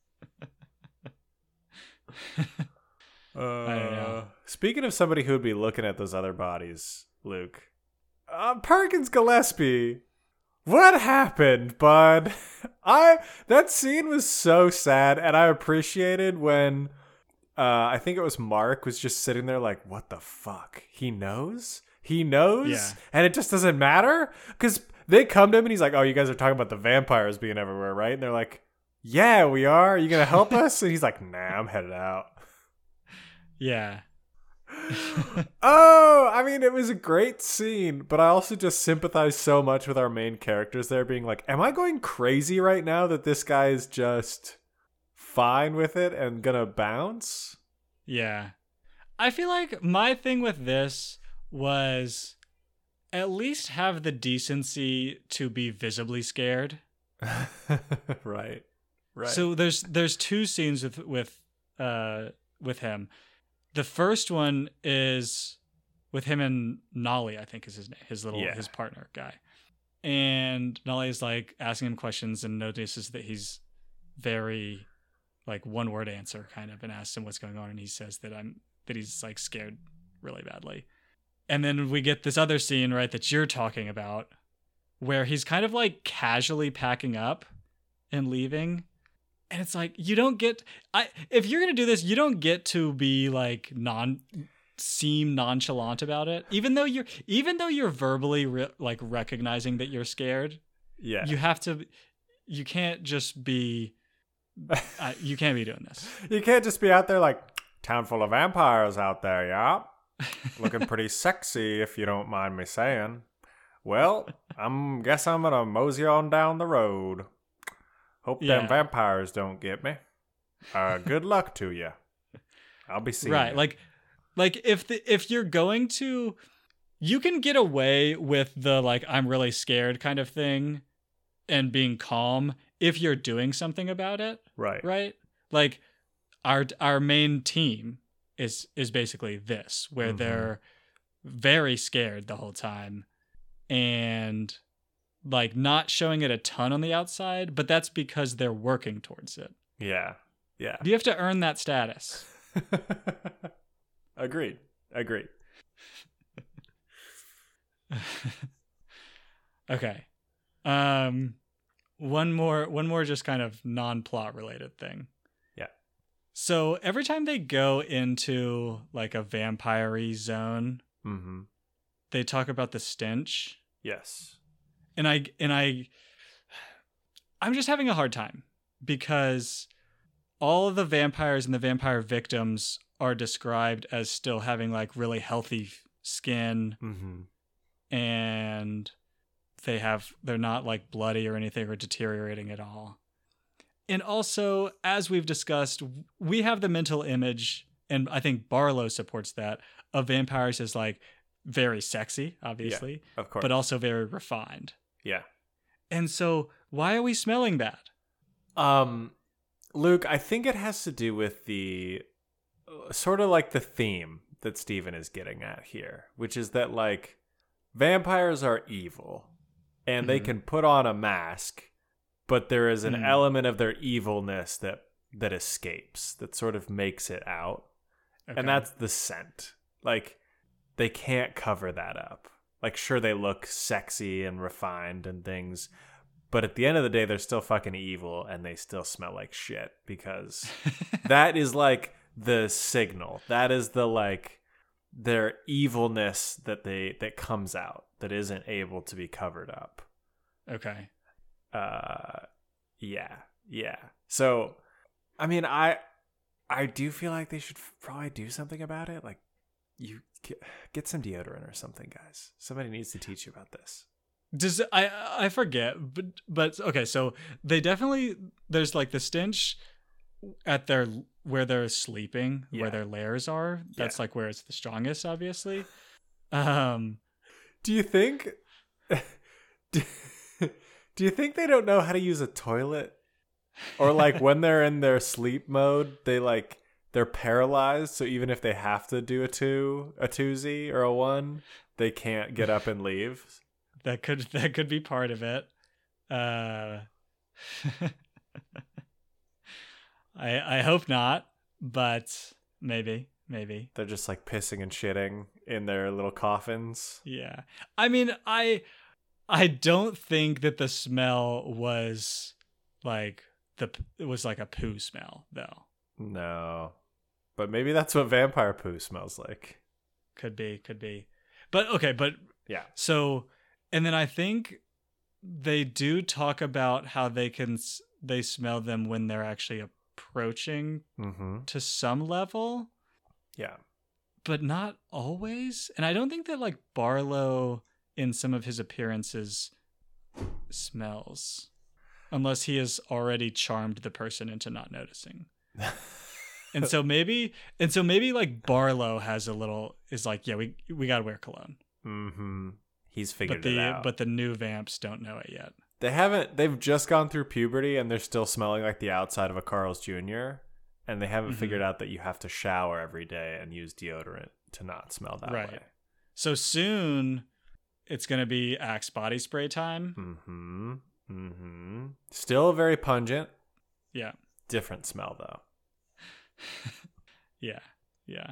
uh, I don't know. Speaking of somebody who would be looking at those other bodies, Luke, uh, Perkins Gillespie, what happened, bud? I that scene was so sad, and I appreciated when uh, I think it was Mark was just sitting there like, what the fuck? He knows? He knows? Yeah. And it just doesn't matter? Because they come to him and he's like, oh, you guys are talking about the vampires being everywhere, right? And they're like, yeah, we are. Are you going to help us? And he's like, nah, I'm headed out. Yeah. Oh, I mean, it was a great scene, but I also just sympathize so much with our main characters there being like, am I going crazy right now that this guy is just fine with it and gonna bounce? Yeah. I feel like my thing with this was at least have the decency to be visibly scared. Right. Right. So there's there's two scenes with with uh with him. The first one is with him and Nolly, I think is his name, his little Yeah. his partner guy. And Nolly is like asking him questions and notices that he's very like one word answer kind of, and asks him what's going on, and he says that I'm that he's like scared really badly. And then we get this other scene, right, that you're talking about, where he's kind of like casually packing up and leaving. And it's like, you don't get, I if you're going to do this, you don't get to be like non, seem nonchalant about it. Even though you're, even though you're verbally re- like recognizing that you're scared, yeah. you have to, you can't just be, uh, you can't be doing this. You can't just be out there like, town full of vampires out there, yeah? Looking pretty sexy, if you don't mind me saying. Well, I'm guess I'm gonna mosey on down the road. Hope Yeah. them vampires don't get me. Uh, good luck to you. I'll be seeing Right, you. like, like if the if you're going to, you can get away with the like I'm really scared kind of thing, and being calm if you're doing something about it. right. Right, like our our main team is is basically this, where Mhm. they're very scared the whole time, and like not showing it a ton on the outside, but that's because they're working towards it. Yeah. Yeah. You have to earn that status. Agreed. Agreed. Okay. Um one more one more just kind of non-plot related thing. Yeah. So every time they go into like a vampire-y zone, Mm-hmm. they talk about the stench. Yes. And I and I I'm just having a hard time because all of the vampires and the vampire victims are described as still having like really healthy skin, Mm-hmm. and they have they're not like bloody or anything or deteriorating at all. And also, as we've discussed, we have the mental image, and I think Barlow supports that, of vampires as like very sexy, obviously, Of course. but also very refined. Yeah. And so why are we smelling that? Um, Luke, I think it has to do with the uh, sort of like the theme that Steven is getting at here, which is that like vampires are evil and mm-hmm. they can put on a mask, but there is an mm. element of their evilness that that escapes, that sort of makes it out. Okay. And that's the scent. Like, they can't cover that up. Like, sure, they look sexy and refined and things, but at the end of the day, they're still fucking evil and they still smell like shit, because that is like the signal. That is the like their evilness that they that comes out, that isn't able to be covered up. Okay. Uh, yeah, yeah. So, I mean, I I do feel like they should probably do something about it. Like, you get, get some deodorant or something, guys. Somebody needs to teach you about this. Does I I forget, but but okay, so they definitely, there's like the stench at their where they're sleeping, yeah. where their lairs are. That's yeah. like where it's the strongest, obviously. Um, do you think? do, do you think they don't know how to use a toilet? Or like when they're in their sleep mode, they like they're paralyzed. So even if they have to do a two, a twosie or a one, they can't get up and leave. That could that could be part of it. Uh, I I hope not, but maybe maybe they're just like pissing and shitting in their little coffins. Yeah, I mean, I I don't think that the smell was like the it was like a poo smell though. No, but maybe that's what vampire poo smells like. Could be, could be, but okay, but yeah. So. And then I think they do talk about how they can they smell them when they're actually approaching mm-hmm. to some level. Yeah. But not always. And I don't think that like Barlow in some of his appearances smells, unless he has already charmed the person into not noticing. and so maybe and so maybe like Barlow has a little is like, yeah, we we got to wear cologne. Mhm. He's figured but the, it out. But the new vamps don't know it yet. They haven't. They've just gone through puberty and they're still smelling like the outside of a Carl's Junior And they haven't mm-hmm. figured out that you have to shower every day and use deodorant to not smell that right. way. So soon, it's going to be Axe body spray time. Mm-hmm. Mm-hmm. Still very pungent. Yeah. Different smell, though. yeah. Yeah.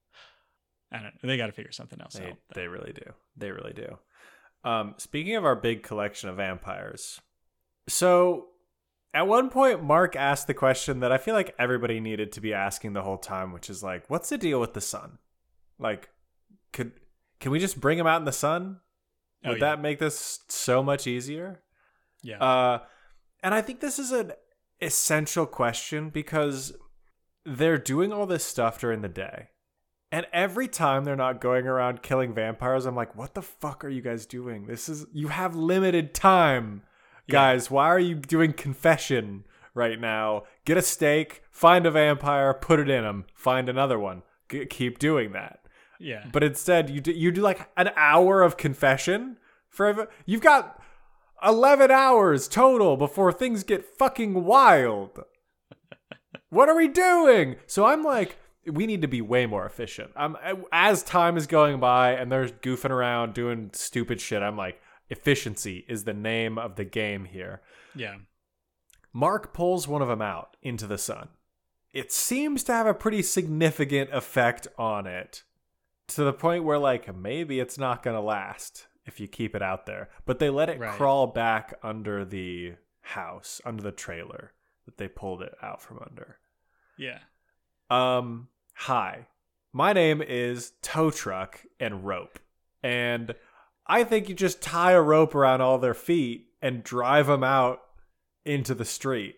I don't know. They got to figure something else they, out. They really do. They really do. Um, speaking of our big collection of vampires, so at one point, Mark asked the question that I feel like everybody needed to be asking the whole time, which is like, what's the deal with the sun? Like, could can we just bring him out in the sun? Would oh, yeah. that make this so much easier? Yeah. Uh, and I think this is an essential question because they're doing all this stuff during the day. And every time they're not going around killing vampires, I'm like, what the fuck are you guys doing? This is, you have limited time, guys. Yeah. Why are you doing confession right now? Get a stake, find a vampire, put it in him, find another one. G- keep doing that. Yeah. But instead, you do, you do like an hour of confession for, you've got eleven hours total before things get fucking wild. What are we doing? So I'm like, we need to be way more efficient. Um, as time is going by and they're goofing around doing stupid shit, I'm like, efficiency is the name of the game here. Yeah. Mark pulls one of them out into the sun. It seems to have a pretty significant effect on it, to the point where like maybe it's not going to last if you keep it out there. But they let it right. crawl back under the house, under the trailer that they pulled it out from under. Yeah. Um, hi, my name is Tow Truck and Rope, and I think you just tie a rope around all their feet and drive them out into the street.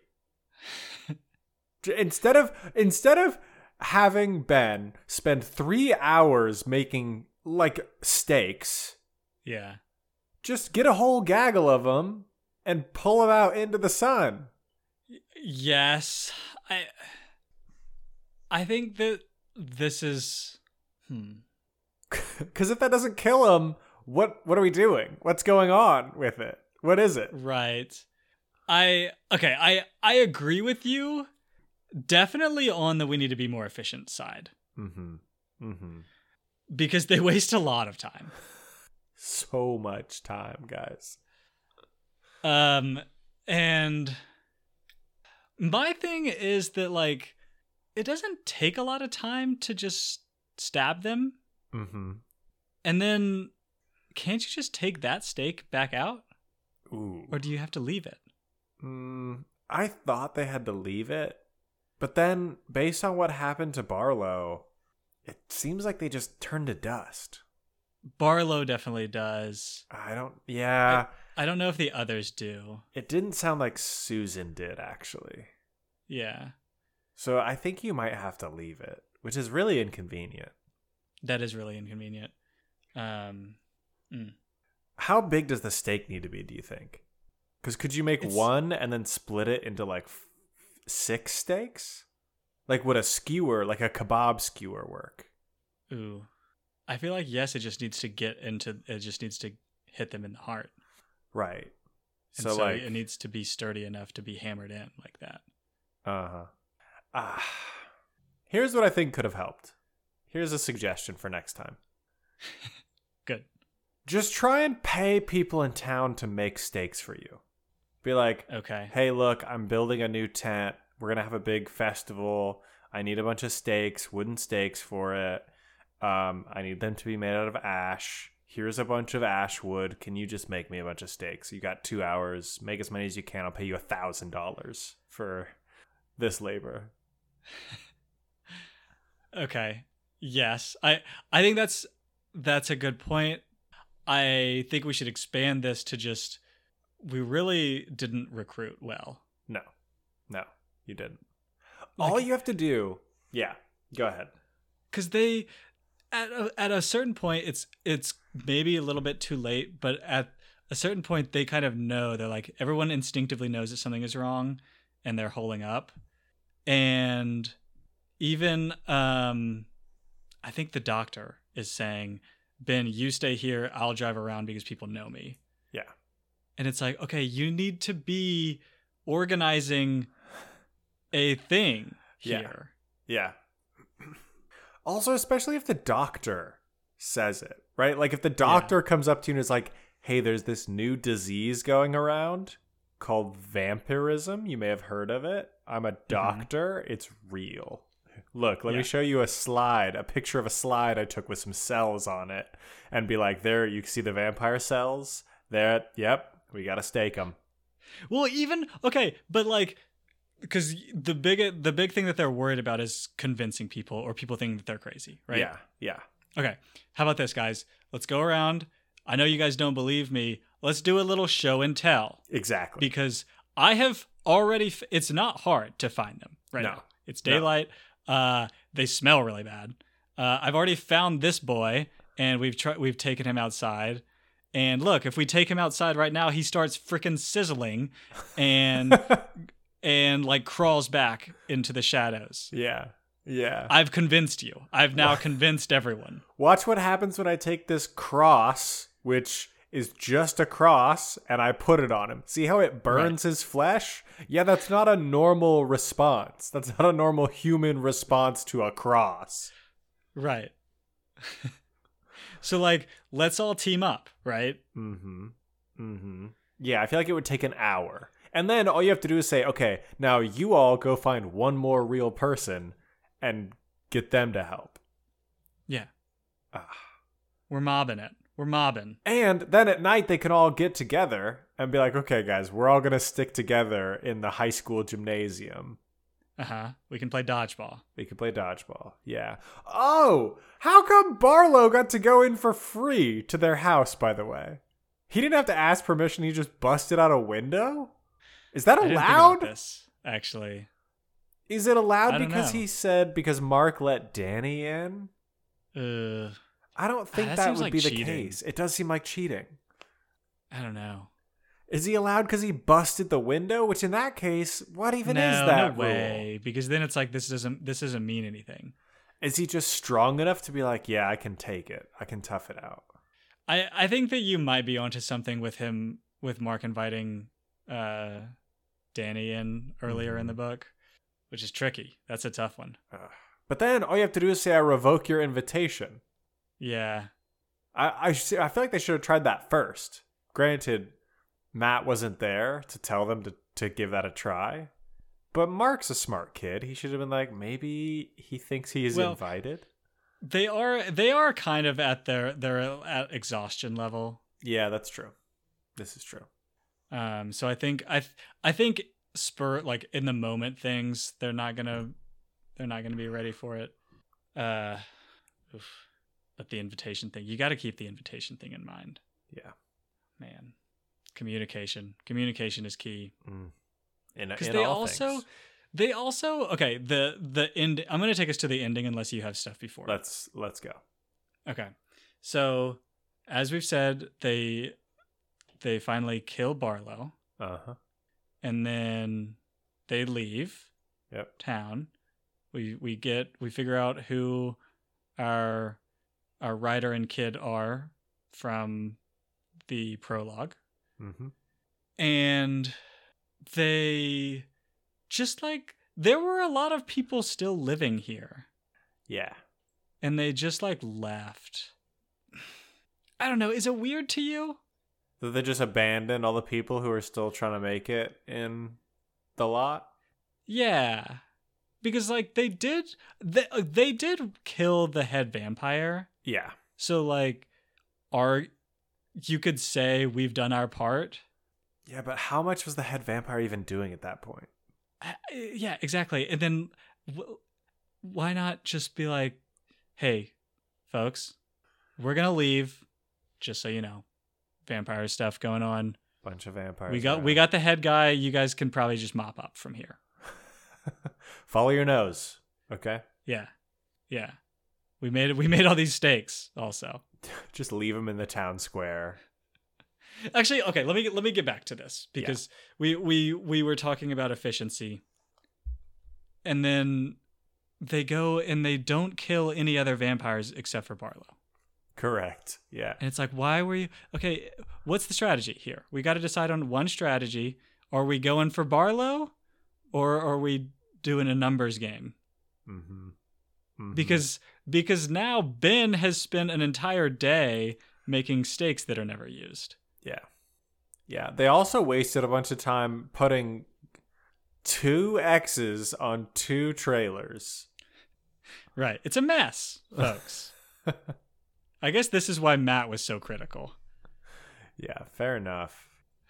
instead of instead of having Ben spend three hours making like steaks, yeah, just get a whole gaggle of them and pull them out into the sun. Yes, I. I think that this is, hmm. Because if that doesn't kill him, what what are we doing? What's going on with it? What is it? Right. I okay, I I agree with you. Definitely on the we need to be more efficient side. Mm-hmm. Mm-hmm. Because they waste a lot of time. So much time, guys. Um and my thing is that like it doesn't take a lot of time to just stab them. Mm-hmm. And then can't you just take that steak back out? Ooh. Or do you have to leave it? Mm, I thought they had to leave it, but then based on what happened to Barlow, it seems like they just turned to dust. Barlow definitely does. I don't, yeah. I, I don't know if the others do. It didn't sound like Susan did, actually. Yeah. So I think you might have to leave it, which is really inconvenient. That is really inconvenient. Um, mm. How big does the steak need to be, do you think? Because could you make It's, one and then split it into like f- six steaks? Like would a skewer, like a kebab skewer work? Ooh. I feel like, yes, it just needs to get into, it just needs to hit them in the heart. Right. And so, so like, it needs to be sturdy enough to be hammered in like that. Uh-huh. Ah. Here's what I think could have helped. Here's a suggestion for next time. Good. Just try and pay people in town to make steaks for you. Be like, Okay. hey, look, I'm building a new tent. We're going to have a big festival. I need a bunch of steaks, wooden steaks for it. Um, I need them to be made out of ash. Here's a bunch of ash wood. Can you just make me a bunch of steaks? You got two hours. Make as many as you can. I'll pay you a thousand dollars for this labor. Okay. Yes. I I think that's that's a good point. I think we should expand this to just we really didn't recruit well. No. No, you didn't. Like, All you have to do... Yeah, go ahead. Cuz they at a, at a certain point it's it's maybe a little bit too late, but at a certain point they kind of know. They're like everyone instinctively knows that something is wrong and they're holding up. And even um I think the doctor is saying, Ben, you stay here. I'll drive around because people know me. Yeah. And it's like, okay, you need to be organizing a thing here. Yeah. yeah. Also, especially if the doctor says it, right? Like if the doctor yeah. comes up to you and is like, hey, there's this new disease going around called vampirism. You may have heard of it. I'm a doctor. Mm-hmm. It's real. Look, let yeah. me show you a slide, a picture of a slide I took with some cells on it, and be like, there, you see the vampire cells? There, yep, we got to stake them. Well, even, okay, but like, because the big, the big thing that they're worried about is convincing people or people thinking that they're crazy, right? Yeah, yeah. Okay, how about this, guys? Let's go around. I know you guys don't believe me. Let's do a little show and tell. Exactly. Because I have already, f- it's not hard to find them right no. now. It's daylight. No. Uh, they smell really bad. Uh, I've already found this boy, and we've tried. We've taken him outside. And look, if we take him outside right now, he starts freaking sizzling, and and like crawls back into the shadows. Yeah, yeah. I've convinced you. I've now convinced everyone. Watch what happens when I take this cross, which is just a cross, and I put it on him. See how it burns right. his flesh? Yeah, that's not a normal response. That's not a normal human response to a cross. Right. So, like, let's all team up, right? Mm-hmm. Mm-hmm. Yeah, I feel like it would take an hour. And then all you have to do is say, okay, now you all go find one more real person and get them to help. Yeah. Ah. We're mobbing it. We're mobbing. And then at night they can all get together and be like, okay, guys, we're all going to stick together in the high school gymnasium. Uh-huh. We can play dodgeball. We can play dodgeball. Yeah. Oh, how come Barlow got to go in for free to their house, by the way? He didn't have to ask permission. He just busted out a window? Is that I didn't allowed? think about this, actually. Is it allowed I don't because know. he said because Mark let Danny in? Uh, I don't think that that, seems would like be the cheating. case. It does seem like cheating. I don't know. Is he allowed because he busted the window? Which in that case, what even no, is that no rule? way. Because then it's like this doesn't this doesn't mean anything. Is he just strong enough to be like, yeah, I can take it. I can tough it out. I, I think that you might be onto something with him with Mark inviting uh, Danny in earlier Mhm. in the book, which is tricky. That's a tough one. Uh, but then all you have to do is say, I revoke your invitation. Yeah. I, I, sh- I feel like they should have tried that first. Granted, Matt wasn't there to tell them to, to give that a try. But Mark's a smart kid. He should have been like, maybe he thinks he is Well, invited. They are they are kind of at their their at exhaustion level. Yeah, that's true. This is true. Um, so I think I th- I think spur like in the moment things they're not gonna they're not gonna be ready for it. Uh, oof. But the invitation thing, you got to keep the invitation thing in mind. Yeah, man. Communication, communication is key. mm. in, Because in they all also things. they also okay the the end. I'm gonna take us to the ending unless you have stuff before. Let's let's go. Okay, so as we've said, they they finally kill Barlow. Uh huh. And then they leave Yep. town. We we get we figure out who our our Ryder and Kid are from the prologue. Mm-hmm. And they just like there were a lot of people still living here. Yeah. And they just like left. I don't know, is it weird to you? Did they just abandon all the people who are still trying to make it in the lot? Yeah. Because like they did they, they did kill the head vampire. Yeah. So like are you could say we've done our part. Yeah, but how much was the head vampire even doing at that point? Uh, yeah, exactly. And then w- why not just be like, "Hey, folks, we're going to leave just so you know. Vampire stuff going on. Bunch of vampires. We got around. we got the head guy. You guys can probably just mop up from here." Follow your nose. Okay? Yeah. Yeah. We made we made all these stakes also. Just leave them in the town square. Actually, okay, let me let me get back to this because yeah. we we we were talking about efficiency. And then they go and they don't kill any other vampires except for Barlow. Correct. Yeah. And it's like, why were you okay, what's the strategy here? We got to decide on one strategy. Are we going for Barlow or are we doing a numbers game? Mm-hmm. Mm-hmm. Because because now Ben has spent an entire day making stakes that are never used. Yeah. Yeah. They also wasted a bunch of time putting two X's on two trailers. Right. It's a mess, folks. I guess this is why Matt was so critical. Yeah, fair enough.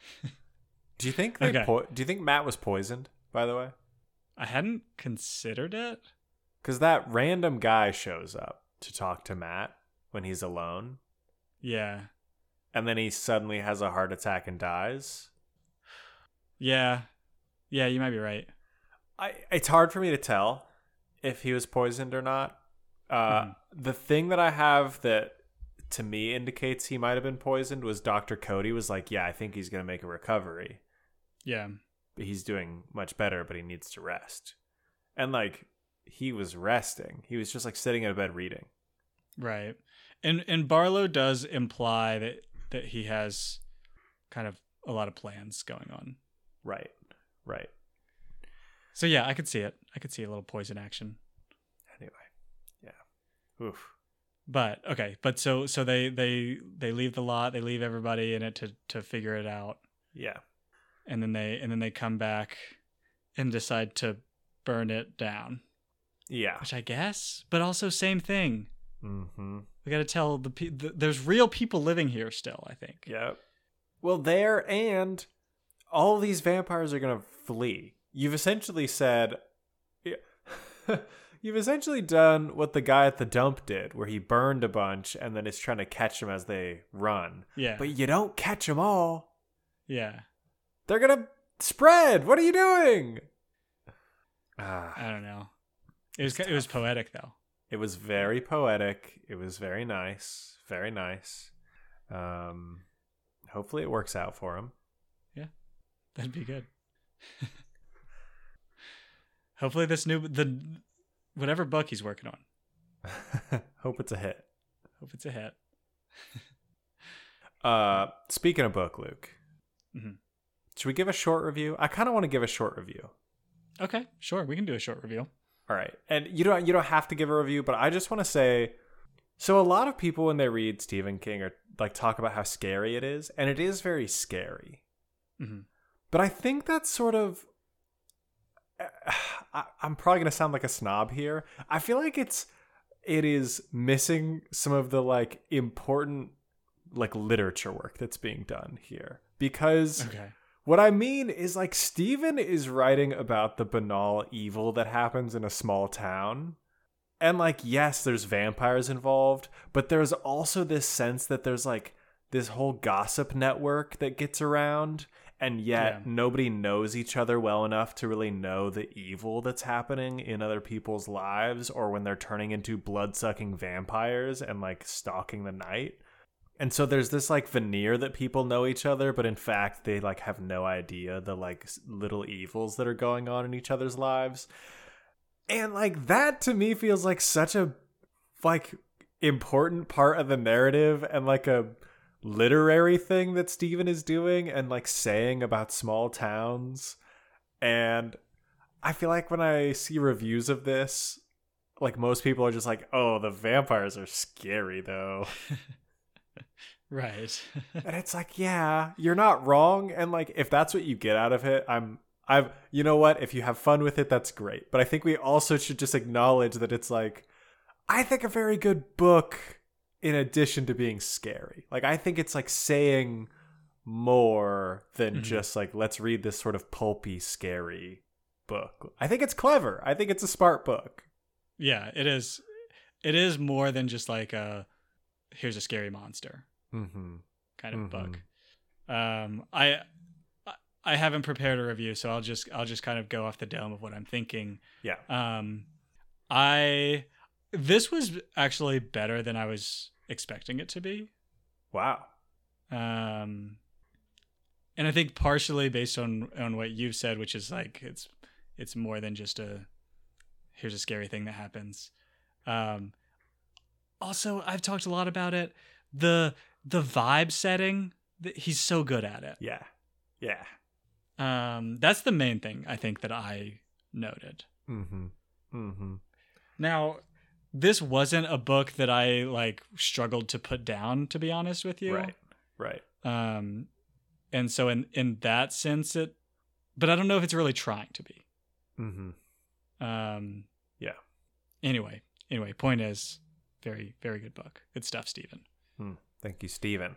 Do you think they okay. po- do you think Matt was poisoned, by the way? I hadn't considered it. Cuz that random guy shows up to talk to Matt when he's alone. Yeah. And then he suddenly has a heart attack and dies. Yeah. Yeah, you might be right. I it's hard for me to tell if he was poisoned or not. Uh, mm. The thing that I have that to me indicates he might have been poisoned was Doctor Cody was like, yeah, I think he's going to make a recovery. Yeah. But he's doing much better, but he needs to rest. And like he was resting. He was just like sitting in a bed reading. Right. And and Barlow does imply that that he has kind of a lot of plans going on. Right. Right. So yeah, I could see it. I could see a little poison action. Anyway. Yeah. Oof. But okay, but so so they they they leave the lot, they leave everybody in it to to figure it out. Yeah. And then they and then they come back and decide to burn it down. Yeah. Which I guess, but also same thing. Mhm. We got to tell the, pe- the there's real people living here still, I think. Yep. Well, there and all these vampires are going to flee. You've essentially said you've essentially done what the guy at the dump did, where he burned a bunch and then is trying to catch them as they run. Yeah. But you don't catch them all. Yeah. They're going to spread. What are you doing? Ah, I don't know. It was it was poetic though. It was very poetic. It was very nice. Very nice. Um, hopefully it works out for him. Yeah. That'd be good. Hopefully this new the whatever book he's working on. Hope it's a hit. Hope it's a hit. uh, speaking of book, Luke, Mm-hmm. Should we give a short review? I kind of want to give a short review. Okay, sure. We can do a short review. All right. And you don't you don't have to give a review, but I just want to say, so a lot of people when they read Stephen King or like talk about how scary it is, and it is very scary. Mm-hmm. But I think that's sort of I, I'm probably going to sound like a snob here. I feel like it's it is missing some of the like important like literature work that's being done here. Because okay. What I mean is like Stephen is writing about the banal evil that happens in a small town. And like, yes, there's vampires involved, but there's also this sense that there's like this whole gossip network that gets around, and yet yeah. nobody knows each other well enough to really know the evil that's happening in other people's lives, or when they're turning into blood-sucking vampires and like stalking the night. And so there's this like veneer that people know each other, but in fact they like have no idea the like little evils that are going on in each other's lives. And like that to me feels like such a like important part of the narrative and like a literary thing that Stephen is doing and like saying about small towns. And I feel like when I see reviews of this, like most people are just like, oh, the vampires are scary though. Right. And it's like, yeah, you're not wrong. And like, if that's what you get out of it, I'm, I've, you know what? If you have fun with it, that's great. But I think we also should just acknowledge that it's like, I think a very good book in addition to being scary. Like, I think it's like saying more than mm-hmm. just like, let's read this sort of pulpy, scary book. I think it's clever. I think it's a smart book. Yeah, it is. It is more than just like a, here's a scary monster mm-hmm. kind of mm-hmm. book. Um, I I haven't prepared a review, so I'll just I'll just kind of go off the dome of what I'm thinking. Yeah. Um, I this was actually better than I was expecting it to be. Wow. Um, and I think partially based on on what you've said, which is like it's it's more than just a here's a scary thing that happens. Um. Also, I've talked a lot about it. The the vibe setting, he's so good at it. Yeah. Yeah. Um, that's the main thing I think that I noted. Mm-hmm. Mm-hmm. Now, this wasn't a book that I like struggled to put down, to be honest with you. Right. Right. Um, and so in in that sense, it, but I don't know if it's really trying to be. Mm-hmm. Um. Yeah. Anyway. Anyway. Point is. Very, very good book. Good stuff, Stephen. Hmm. Thank you, Stephen.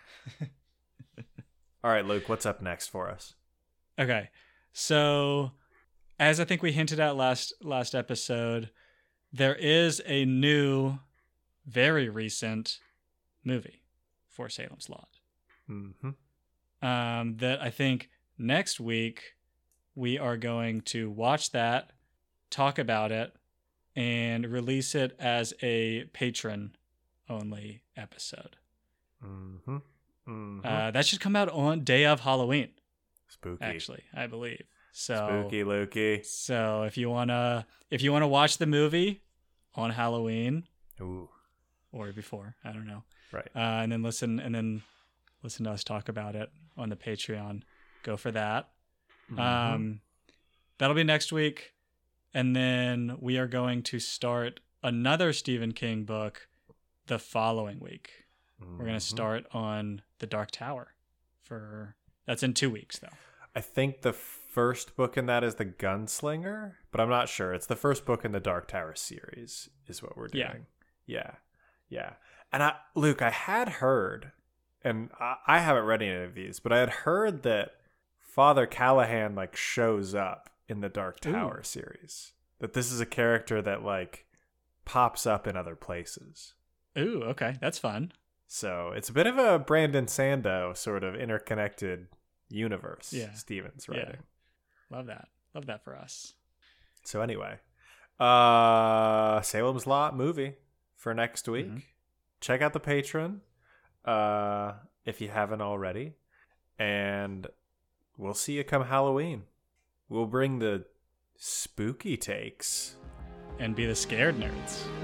All right, Luke, what's up next for us? Okay. So, as I think we hinted at last last episode, there is a new, very recent movie for Salem's Lot. Mm-hmm. Um, that I think next week we are going to watch that, talk about it, and release it as a patron-only episode. Mm-hmm. Mm-hmm. Uh, that should come out on day of Halloween. Spooky, actually, I believe. So spooky, Lukey. So if you wanna, if you wanna watch the movie on Halloween, ooh, or before, I don't know, right? Uh, and then listen, and then listen to us talk about it on the Patreon. Go for that. Mm-hmm. Um, that'll be next week. And then we are going to start another Stephen King book the following week. Mm-hmm. We're going to start on The Dark Tower. For that's in two weeks, though. I think the first book in that is The Gunslinger, but I'm not sure. It's the first book in the Dark Tower series is what we're doing. Yeah. Yeah. Yeah. And I, Luke, I had heard, and I, I haven't read any of these, but I had heard that Father Callahan like shows up in the Dark Tower Ooh. series, that this is a character that like pops up in other places. Ooh, okay, that's fun. So it's a bit of a Brandon Sandow sort of interconnected universe. Yeah, Stephen's writing. Yeah. Love that. Love that for us. So anyway, uh, Salem's Lot movie for next week. Mm-hmm. Check out the Patreon uh, if you haven't already, and we'll see you come Halloween. We'll bring the spooky takes. And be the scared nerds.